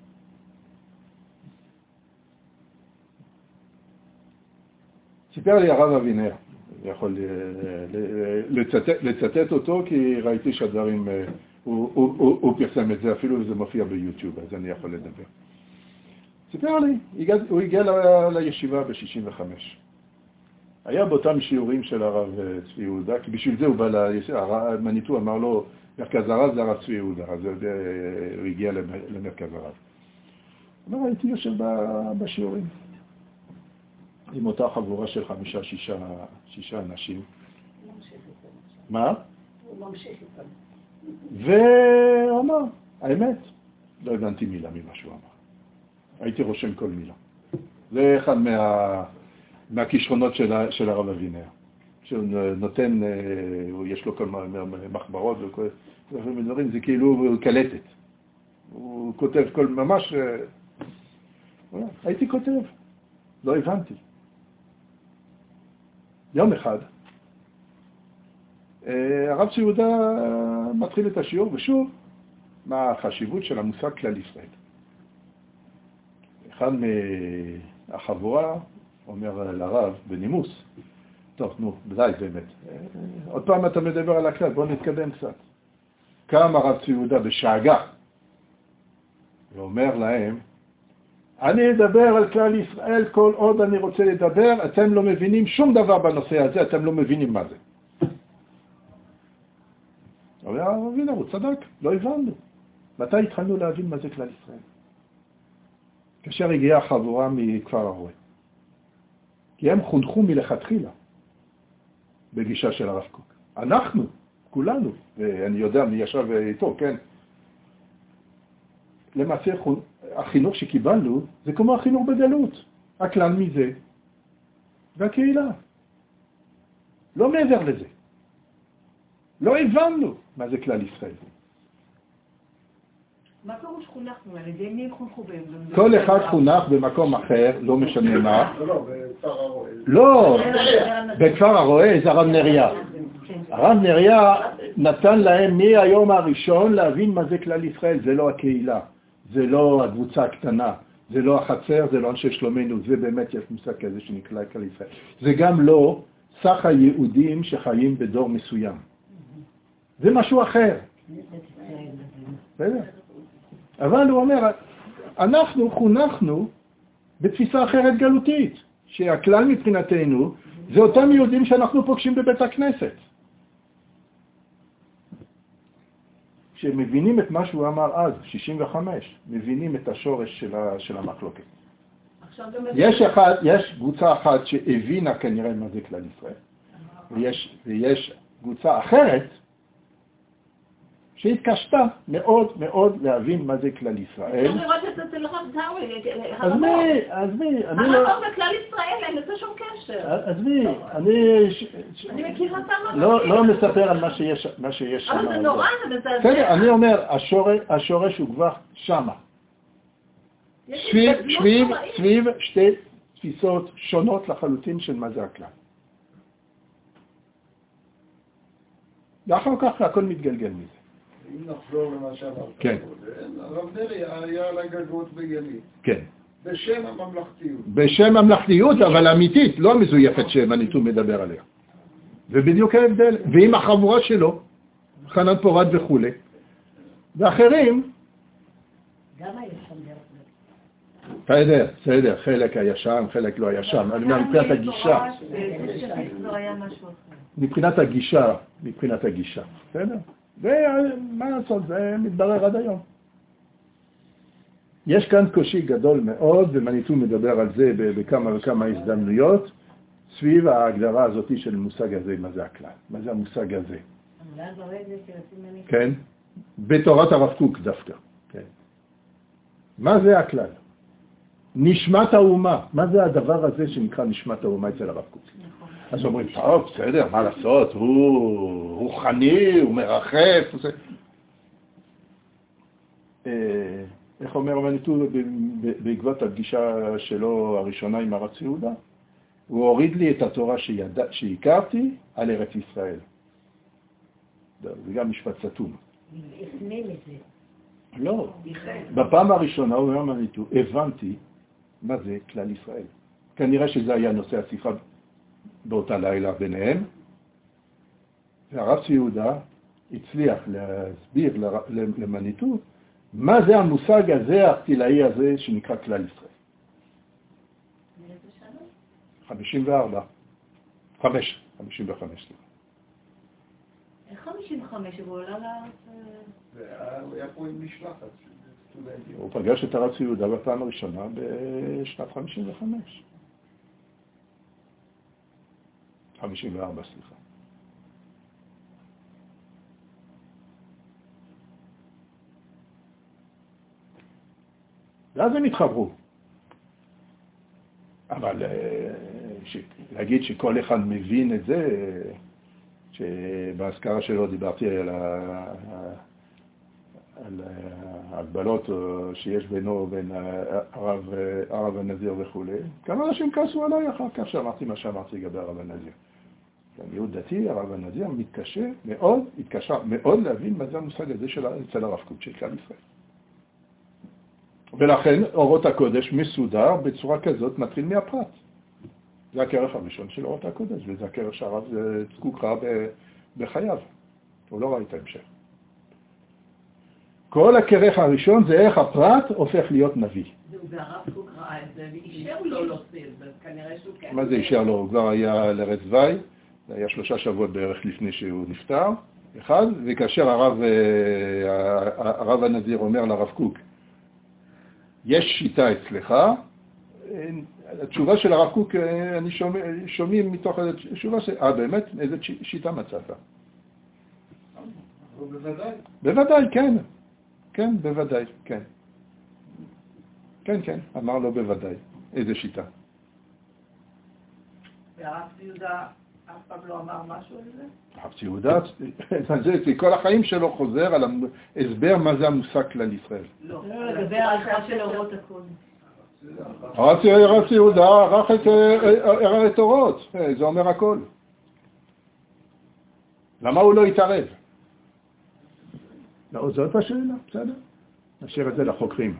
סיפר לי הרב אבינר, יכול לצטט אותו כי ראיתי שהדברים, הוא פרסם את זה, אפילו זה מופיע ביוטיוב, אז אני יכול לדבר. סיפר לי, הוא הגיע לישיבה ב-65. היה באותם שיעורים של הרב צבי יהודה, כי בשביל זה הוא בא לישיבה, מניטו אמר לו, מרכז הרב זה הרב צבי יהודה, אז הוא הגיע למרכז הרב. אמר, הייתי יושב בשיעורים, עם אותה חבורה של 5-6 אנשים. מה? הוא ממשיך איתם. והוא אמר, האמת, לא הבנתי מילה ממה שהוא אמר. הייתי רושם כל מילה. זה אחד מהכישרונות של הרב אבינר. שהוא נותן, יש לו כל מחברות וכל דברים, זה כאילו קלטת. הוא כותב כל ממש, הייתי כותב, לא הבנתי. יום אחד, הרב צבי יהודה מתחיל את השיעור, ושוב, מה החשיבות של המושג כלל ישראל. אחד מהחבורה אומר לרב בנימוס, טוב, נו, די באמת. עוד פעם אתה מדבר על הכלל, בוא נתקדם קצת. קם הרב צבי יהודה בשאגה, ואומר להם, אני אדבר על כלל ישראל כל עוד אני רוצה לדבר, אתם לא מבינים שום דבר בנושא הזה, אתם לא מבינים מה זה. אבל הרב אבינר, הוא צדק, לא הבנו. מתי התחלנו להבין מה זה כלל ישראל? כאשר הגיעה החבורה מכפר הרואה. כי הם חונכו מלכתחילה בגישה של הרב קוק. אנחנו, כולנו, ואני יודע מי ישב איתו, כן? למעשה החינוך שקיבלנו זה כמו החינוך בגלות. הכלל מזה והקהילה. לא מעבר לזה. לא הבנו מה זה כלל ישראל. מה פירוש חונכנו? על ידי מי חונכו בהם? כל אחד חונך במקום אחר, לא משנה מה. לא, בכפר הרועה. לא, בכפר הרועה זה הרב נריה. הרב נריה נתן להם מהיום הראשון להבין מה זה כלל ישראל. זה לא הקהילה, זה לא הקבוצה הקטנה, זה לא החצר, זה לא אנשי שלומנו, זה באמת יש מושג כזה שנקרא כלל ישראל. זה גם לא סך היהודים שחיים בדור מסוים. זה משהו אחר. בסדר? אבל הוא אומר, אנחנו חונכנו בתפיסה אחרת גלותית, שהכלל מבחינתנו זה אותם יהודים שאנחנו פוגשים בבית הכנסת. שמבינים את מה שהוא אמר אז, 65, מבינים את השורש של המחלוקת. יש קבוצה אחת שהבינה כנראה מה זה כלל ישראל, ויש קבוצה אחרת שהתקשתה מאוד מאוד להבין מה זה כלל ישראל. אפשר לראות את זה אצל הרב טאווי. עזבי, אני לא... הרב וכלל ישראל, אין לזה שום קשר. עזבי, אני מכירה את הרב. לא מספר על מה שיש שם. אבל זה נורא, זה מזעזע. בסדר, אני אומר, השורש הוא כבר שמה. סביב שתי תפיסות שונות לחלוטין של מה זה הכלל. ואחר כך הכל מתגלגל מזה. אם נחזור למה שאמרת כן. קודם, הרב נריה היה על הגגות בימית. כן. בשם הממלכתיות. בשם הממלכתיות, אבל אמיתית, לא המזויפת שהניתוב מדבר עליה. ובדיוק ההבדל. ועם החבורה שלו, חנן פורת וכו'. ואחרים, גם היה שם דרך. בסדר, חלק היה שם, חלק לא היה שם. אני אומר, מבחינת הגישה. מבחינת הגישה. בסדר? ומה לעשות, זה מתברר עד היום. יש כאן קושי גדול מאוד, ומניטו מדבר על זה בכמה וכמה הזדמנויות, סביב ההגדרה הזאת של מושג הזה, מה זה הכלל, מה זה המושג הזה. כן? בתורת הרב קוק דווקא. כן. מה זה הכלל? נשמת האומה. מה זה הדבר הזה שנקרא נשמת האומה אצל הרב קוק? אז אומרים, טוב, בסדר, מה לעשות? הוא רוחני, הוא מרחף. איך אומר מניטו בעקבות הפגישה שלו הראשונה עם הרב יהודה? הוא הוריד לי את התורה שהכרתי על ארץ ישראל. זה גם משפט סתום. הפנים את זה. לא. בפעם הראשונה, הוא אומר מניטו, הבנתי מה זה כלל ישראל. כנראה שזה היה נושא השיחה באותה לילה ביניהם. והרב יהודה הצליח להסביר למניטו מה זה המושג הזה, הארטילאי הזה, שנקרא כלל ישראל. 55. 55. איך 55? הוא עולה לארץ? הוא היה פה עם משלחת של סטודנטים. הוא פגש את הרב יהודה בפעם הראשונה בשנת 55. 54, סליחה. ואז הם התחברו. אבל להגיד שכל אחד מבין את זה, שבהזכרה שלו דיברתי על ההגבלות שיש בינו ובין הרב הנזיר וכו'. כמה אנשים כעסו עליי אחר כך שאמרתי מה שאמרתי לגבי הרב הנזיר. יהוד דתי, הרב הנזיר, התקשה מאוד להבין מה זה המושג הזה אצל הרב קוק של כלל ישראל. ולכן אורות הקודש מסודר בצורה כזאת מתחיל מהפרט. זה הכרך הראשון של אורות הקודש, וזה הכרך שהרב קוק ראה בחייו. הוא לא ראה את ההמשך. כל הכרך הראשון זה איך הפרט הופך להיות נביא. והרב קוק ראה את זה, ואישר לו להוציא את זה, כנראה שהוא כן. מה זה אישר לו? הוא כבר היה לרץ וי, זה היה 3 שבועות בערך לפני שהוא נפטר, אחד, וכאשר הרב הנזיר אומר לרב קוק, יש שיטה אצלך, התשובה של הרב קוק, אני שומעים מתוך התשובה באמת, איזה שיטה מצאת? בוודאי. בוודאי, כן. כן, בוודאי, כן. כן, אמר לו בוודאי. איזה שיטה? והרב יהודה אף פעם לא אמר משהו על זה? הרב ציודה, זה כל החיים שלו חוזר על ההסבר מה זה המושג כלל ישראל. לא. לגבי העריכה של אורות הקודש. הרב ציודה ערך את אורות, זה אומר הכל. למה הוא לא יתערב? לא, זאת השאלה, בסדר. נשאיר את זה לחוקרים.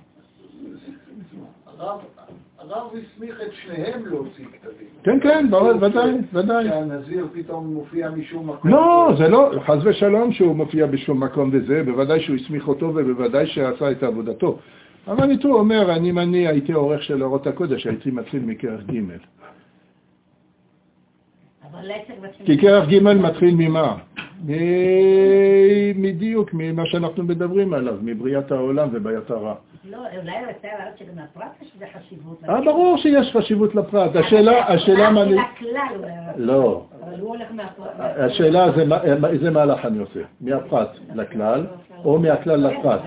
הרב הסמיך את שניהם להוציא כתבים. כן, כן, ודאי. שהנזיר פתאום מופיע משום מקום. לא, זה לא, חס ושלום שהוא מופיע בשום מקום וזה, בוודאי שהוא הסמיך אותו ובוודאי שעשה את עבודתו. אבל ניתו אומר, אני הייתי עורך של אורות הקודש, הייתי מתחיל מכרך ג'. כי כרך ג' מתחיל ממה? מדיוק, ממה שאנחנו מדברים עליו, מבריאת העולם ובעיית הרע. לא, אולי הוא יצא לעלות שגם לפרט יש לזה חשיבות. ברור שיש חשיבות לפרט. השאלה מה... לא. אבל הוא הולך מהפרט. השאלה זה מהלך אני עושה, מהפרט לכלל, או מהכלל לפרט.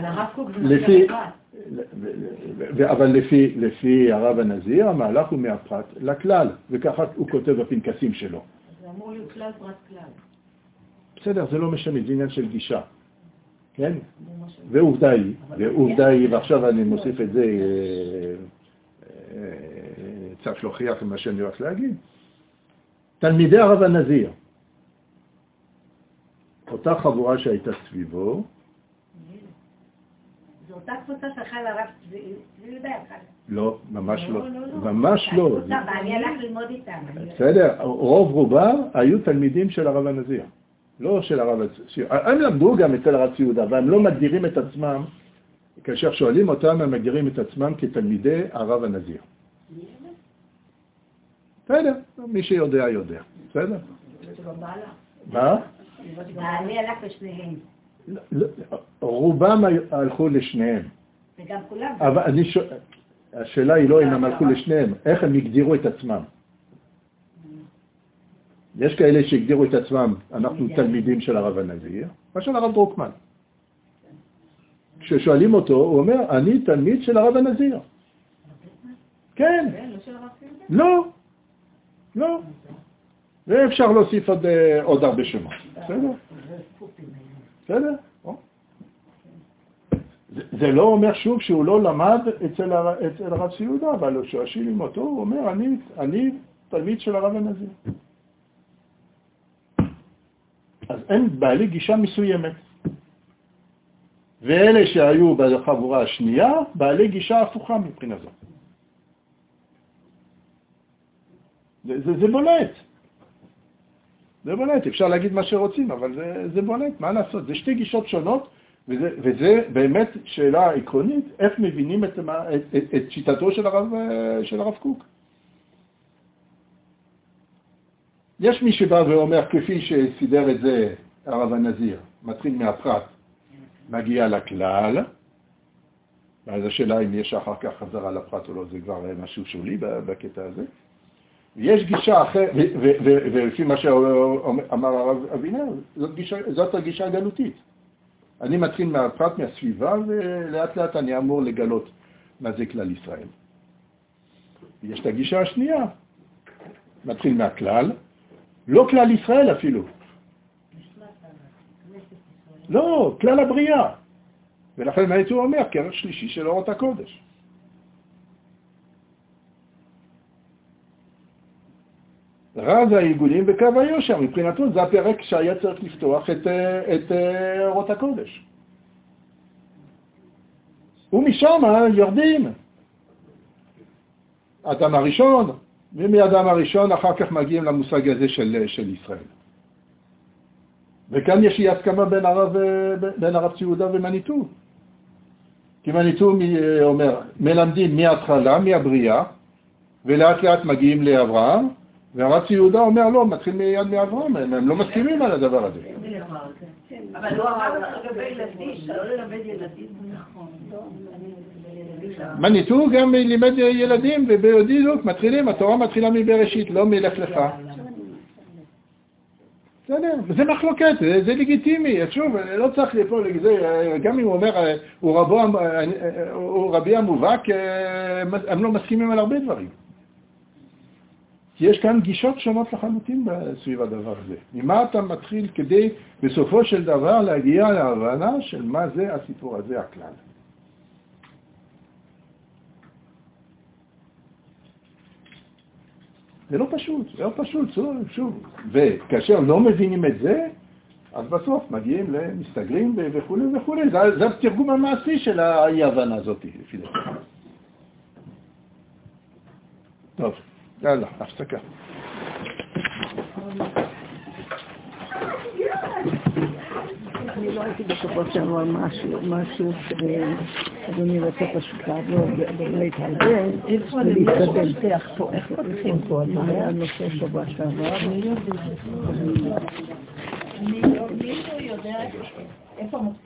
אבל לפי הרב הנזיר, המהלך הוא מהפרט לכלל, וככה הוא כותב בפנקסים שלו. זה אמור להיות כלל פרט כלל. בסדר, זה לא משנה, זה עניין של גישה. כן? ועובדה היא, ועכשיו אני מוסיף את זה, צריך להוכיח מה שאני הולך להגיד. תלמידי הרב הנזיר, אותה חבורה שהייתה סביבו, זו אותה קבוצה שחל הרב צבי יהודה. לא, ממש לא. ממש לא. אני הלך ללמוד איתם. בסדר, רוב רובם היו תלמידים של הרב הנזיר. לא של הרב ציודה. הם למדו גם אצל הרב ציודה, והם לא מגדירים את עצמם, כאשר שואלים אותם, הם מגדירים את עצמם כתלמידי הרב הנזיר. בסדר, מי שיודע, יודע. בסדר? מה? אני הלך לשניהם. רובם הלכו לשניהם. וגם כולם. אבל השאלה היא לא אם הם הלכו לשניהם, איך הם הגדירו את עצמם. יש כאלה שהגדירו את עצמם, אנחנו תלמידים של הרב הנזיר, מה של הרב דרוקמן. כששואלים אותו, הוא אומר, אני תלמיד של הרב הנזיר. כן. לא. לא. ואפשר להוסיף עוד הרבה שמות. בסדר? בסדר? זה לא אומר שוב שהוא לא למד אצל הרב ציודה, אבל כששואלים אותו, הוא אומר, אני תלמיד של הרב הנזיר. אז אין בעלי גישה מסוימת. ואלה שהיו בחבורה השנייה, בעלי גישה הפוכה מבחינה זו. זה בולט. זה בולט, אפשר להגיד מה שרוצים, אבל זה בולט, מה לעשות? זה שתי גישות שונות, וזה באמת שאלה עקרונית, איך מבינים את שיטתו של הרב קוק. יש מי שבא ואומר, כפי שסידר את זה הרב הנזיר, מתחיל מהפרט, מגיע לכלל, ואז השאלה אם יש אחר כך חזרה לפרט או לא, זה כבר משהו שולי בקטע הזה. ויש גישה אחרת, ולפי מה שאמר הרב אבינר, זאת הגישה הגלותית. אני מתחיל מהפרט, מהסביבה, ולאט לאט אני אמור לגלות מה זה כלל ישראל. ויש את הגישה השנייה, מתחיל מהכלל, לא כלל ישראל אפילו. לא, כלל הבריאה. ולכן הייתי אומר, כרך שלישי של אורות הקודש. רז העיגולים בקו היושר, מבחינתו זה הפרק שהיה צריך לפתוח את אורות הקודש. ומשם יורדים. אדם הראשון, ומאדם הראשון אחר כך מגיעים למושג הזה של ישראל. וכאן יש הסכמה בין הרב ציודה ומניטו. כי מניטו אומר, מלמדים מההתחלה, מהבריאה, ולאט לאט מגיעים לאברהם, והרב ציודה אומר לא, מתחיל מיד מאברהם, הם לא מסכימים על הדבר הזה. אבל לא אמר לגבי ילדים, לא ללמד ילדים, נכון. מניטו גם לימד ילדים, וביודעיות מתחילים, התורה מתחילה מבראשית, לא מלך לך. זה מחלוקת, זה לגיטימי, שוב, לא צריך ליפול לזה, גם אם הוא אומר, הוא רבי המובהק, הם לא מסכימים על הרבה דברים. כי יש כאן גישות שונות לחלוטין סביב הדבר הזה. ממה אתה מתחיל כדי בסופו של דבר להגיע להבנה של מה זה הסיפור הזה הכלל. זה לא פשוט, זה לא פשוט, שוב. וכאשר לא מבינים את זה, אז בסוף מגיעים למסתגרים וכו' וכו'. זה התרגום המעשי של ההבנה הזאת, לפי דעתי. טוב, יאללה, הפסקה. אני לא הייתי בסופו של דבר משהו אדוני רוצה פשוט לעבור ולהתהלבל ולהתקדם. איך פותחים פה? מה היה הנושא שבוע שעבר? אני לא יודע איפה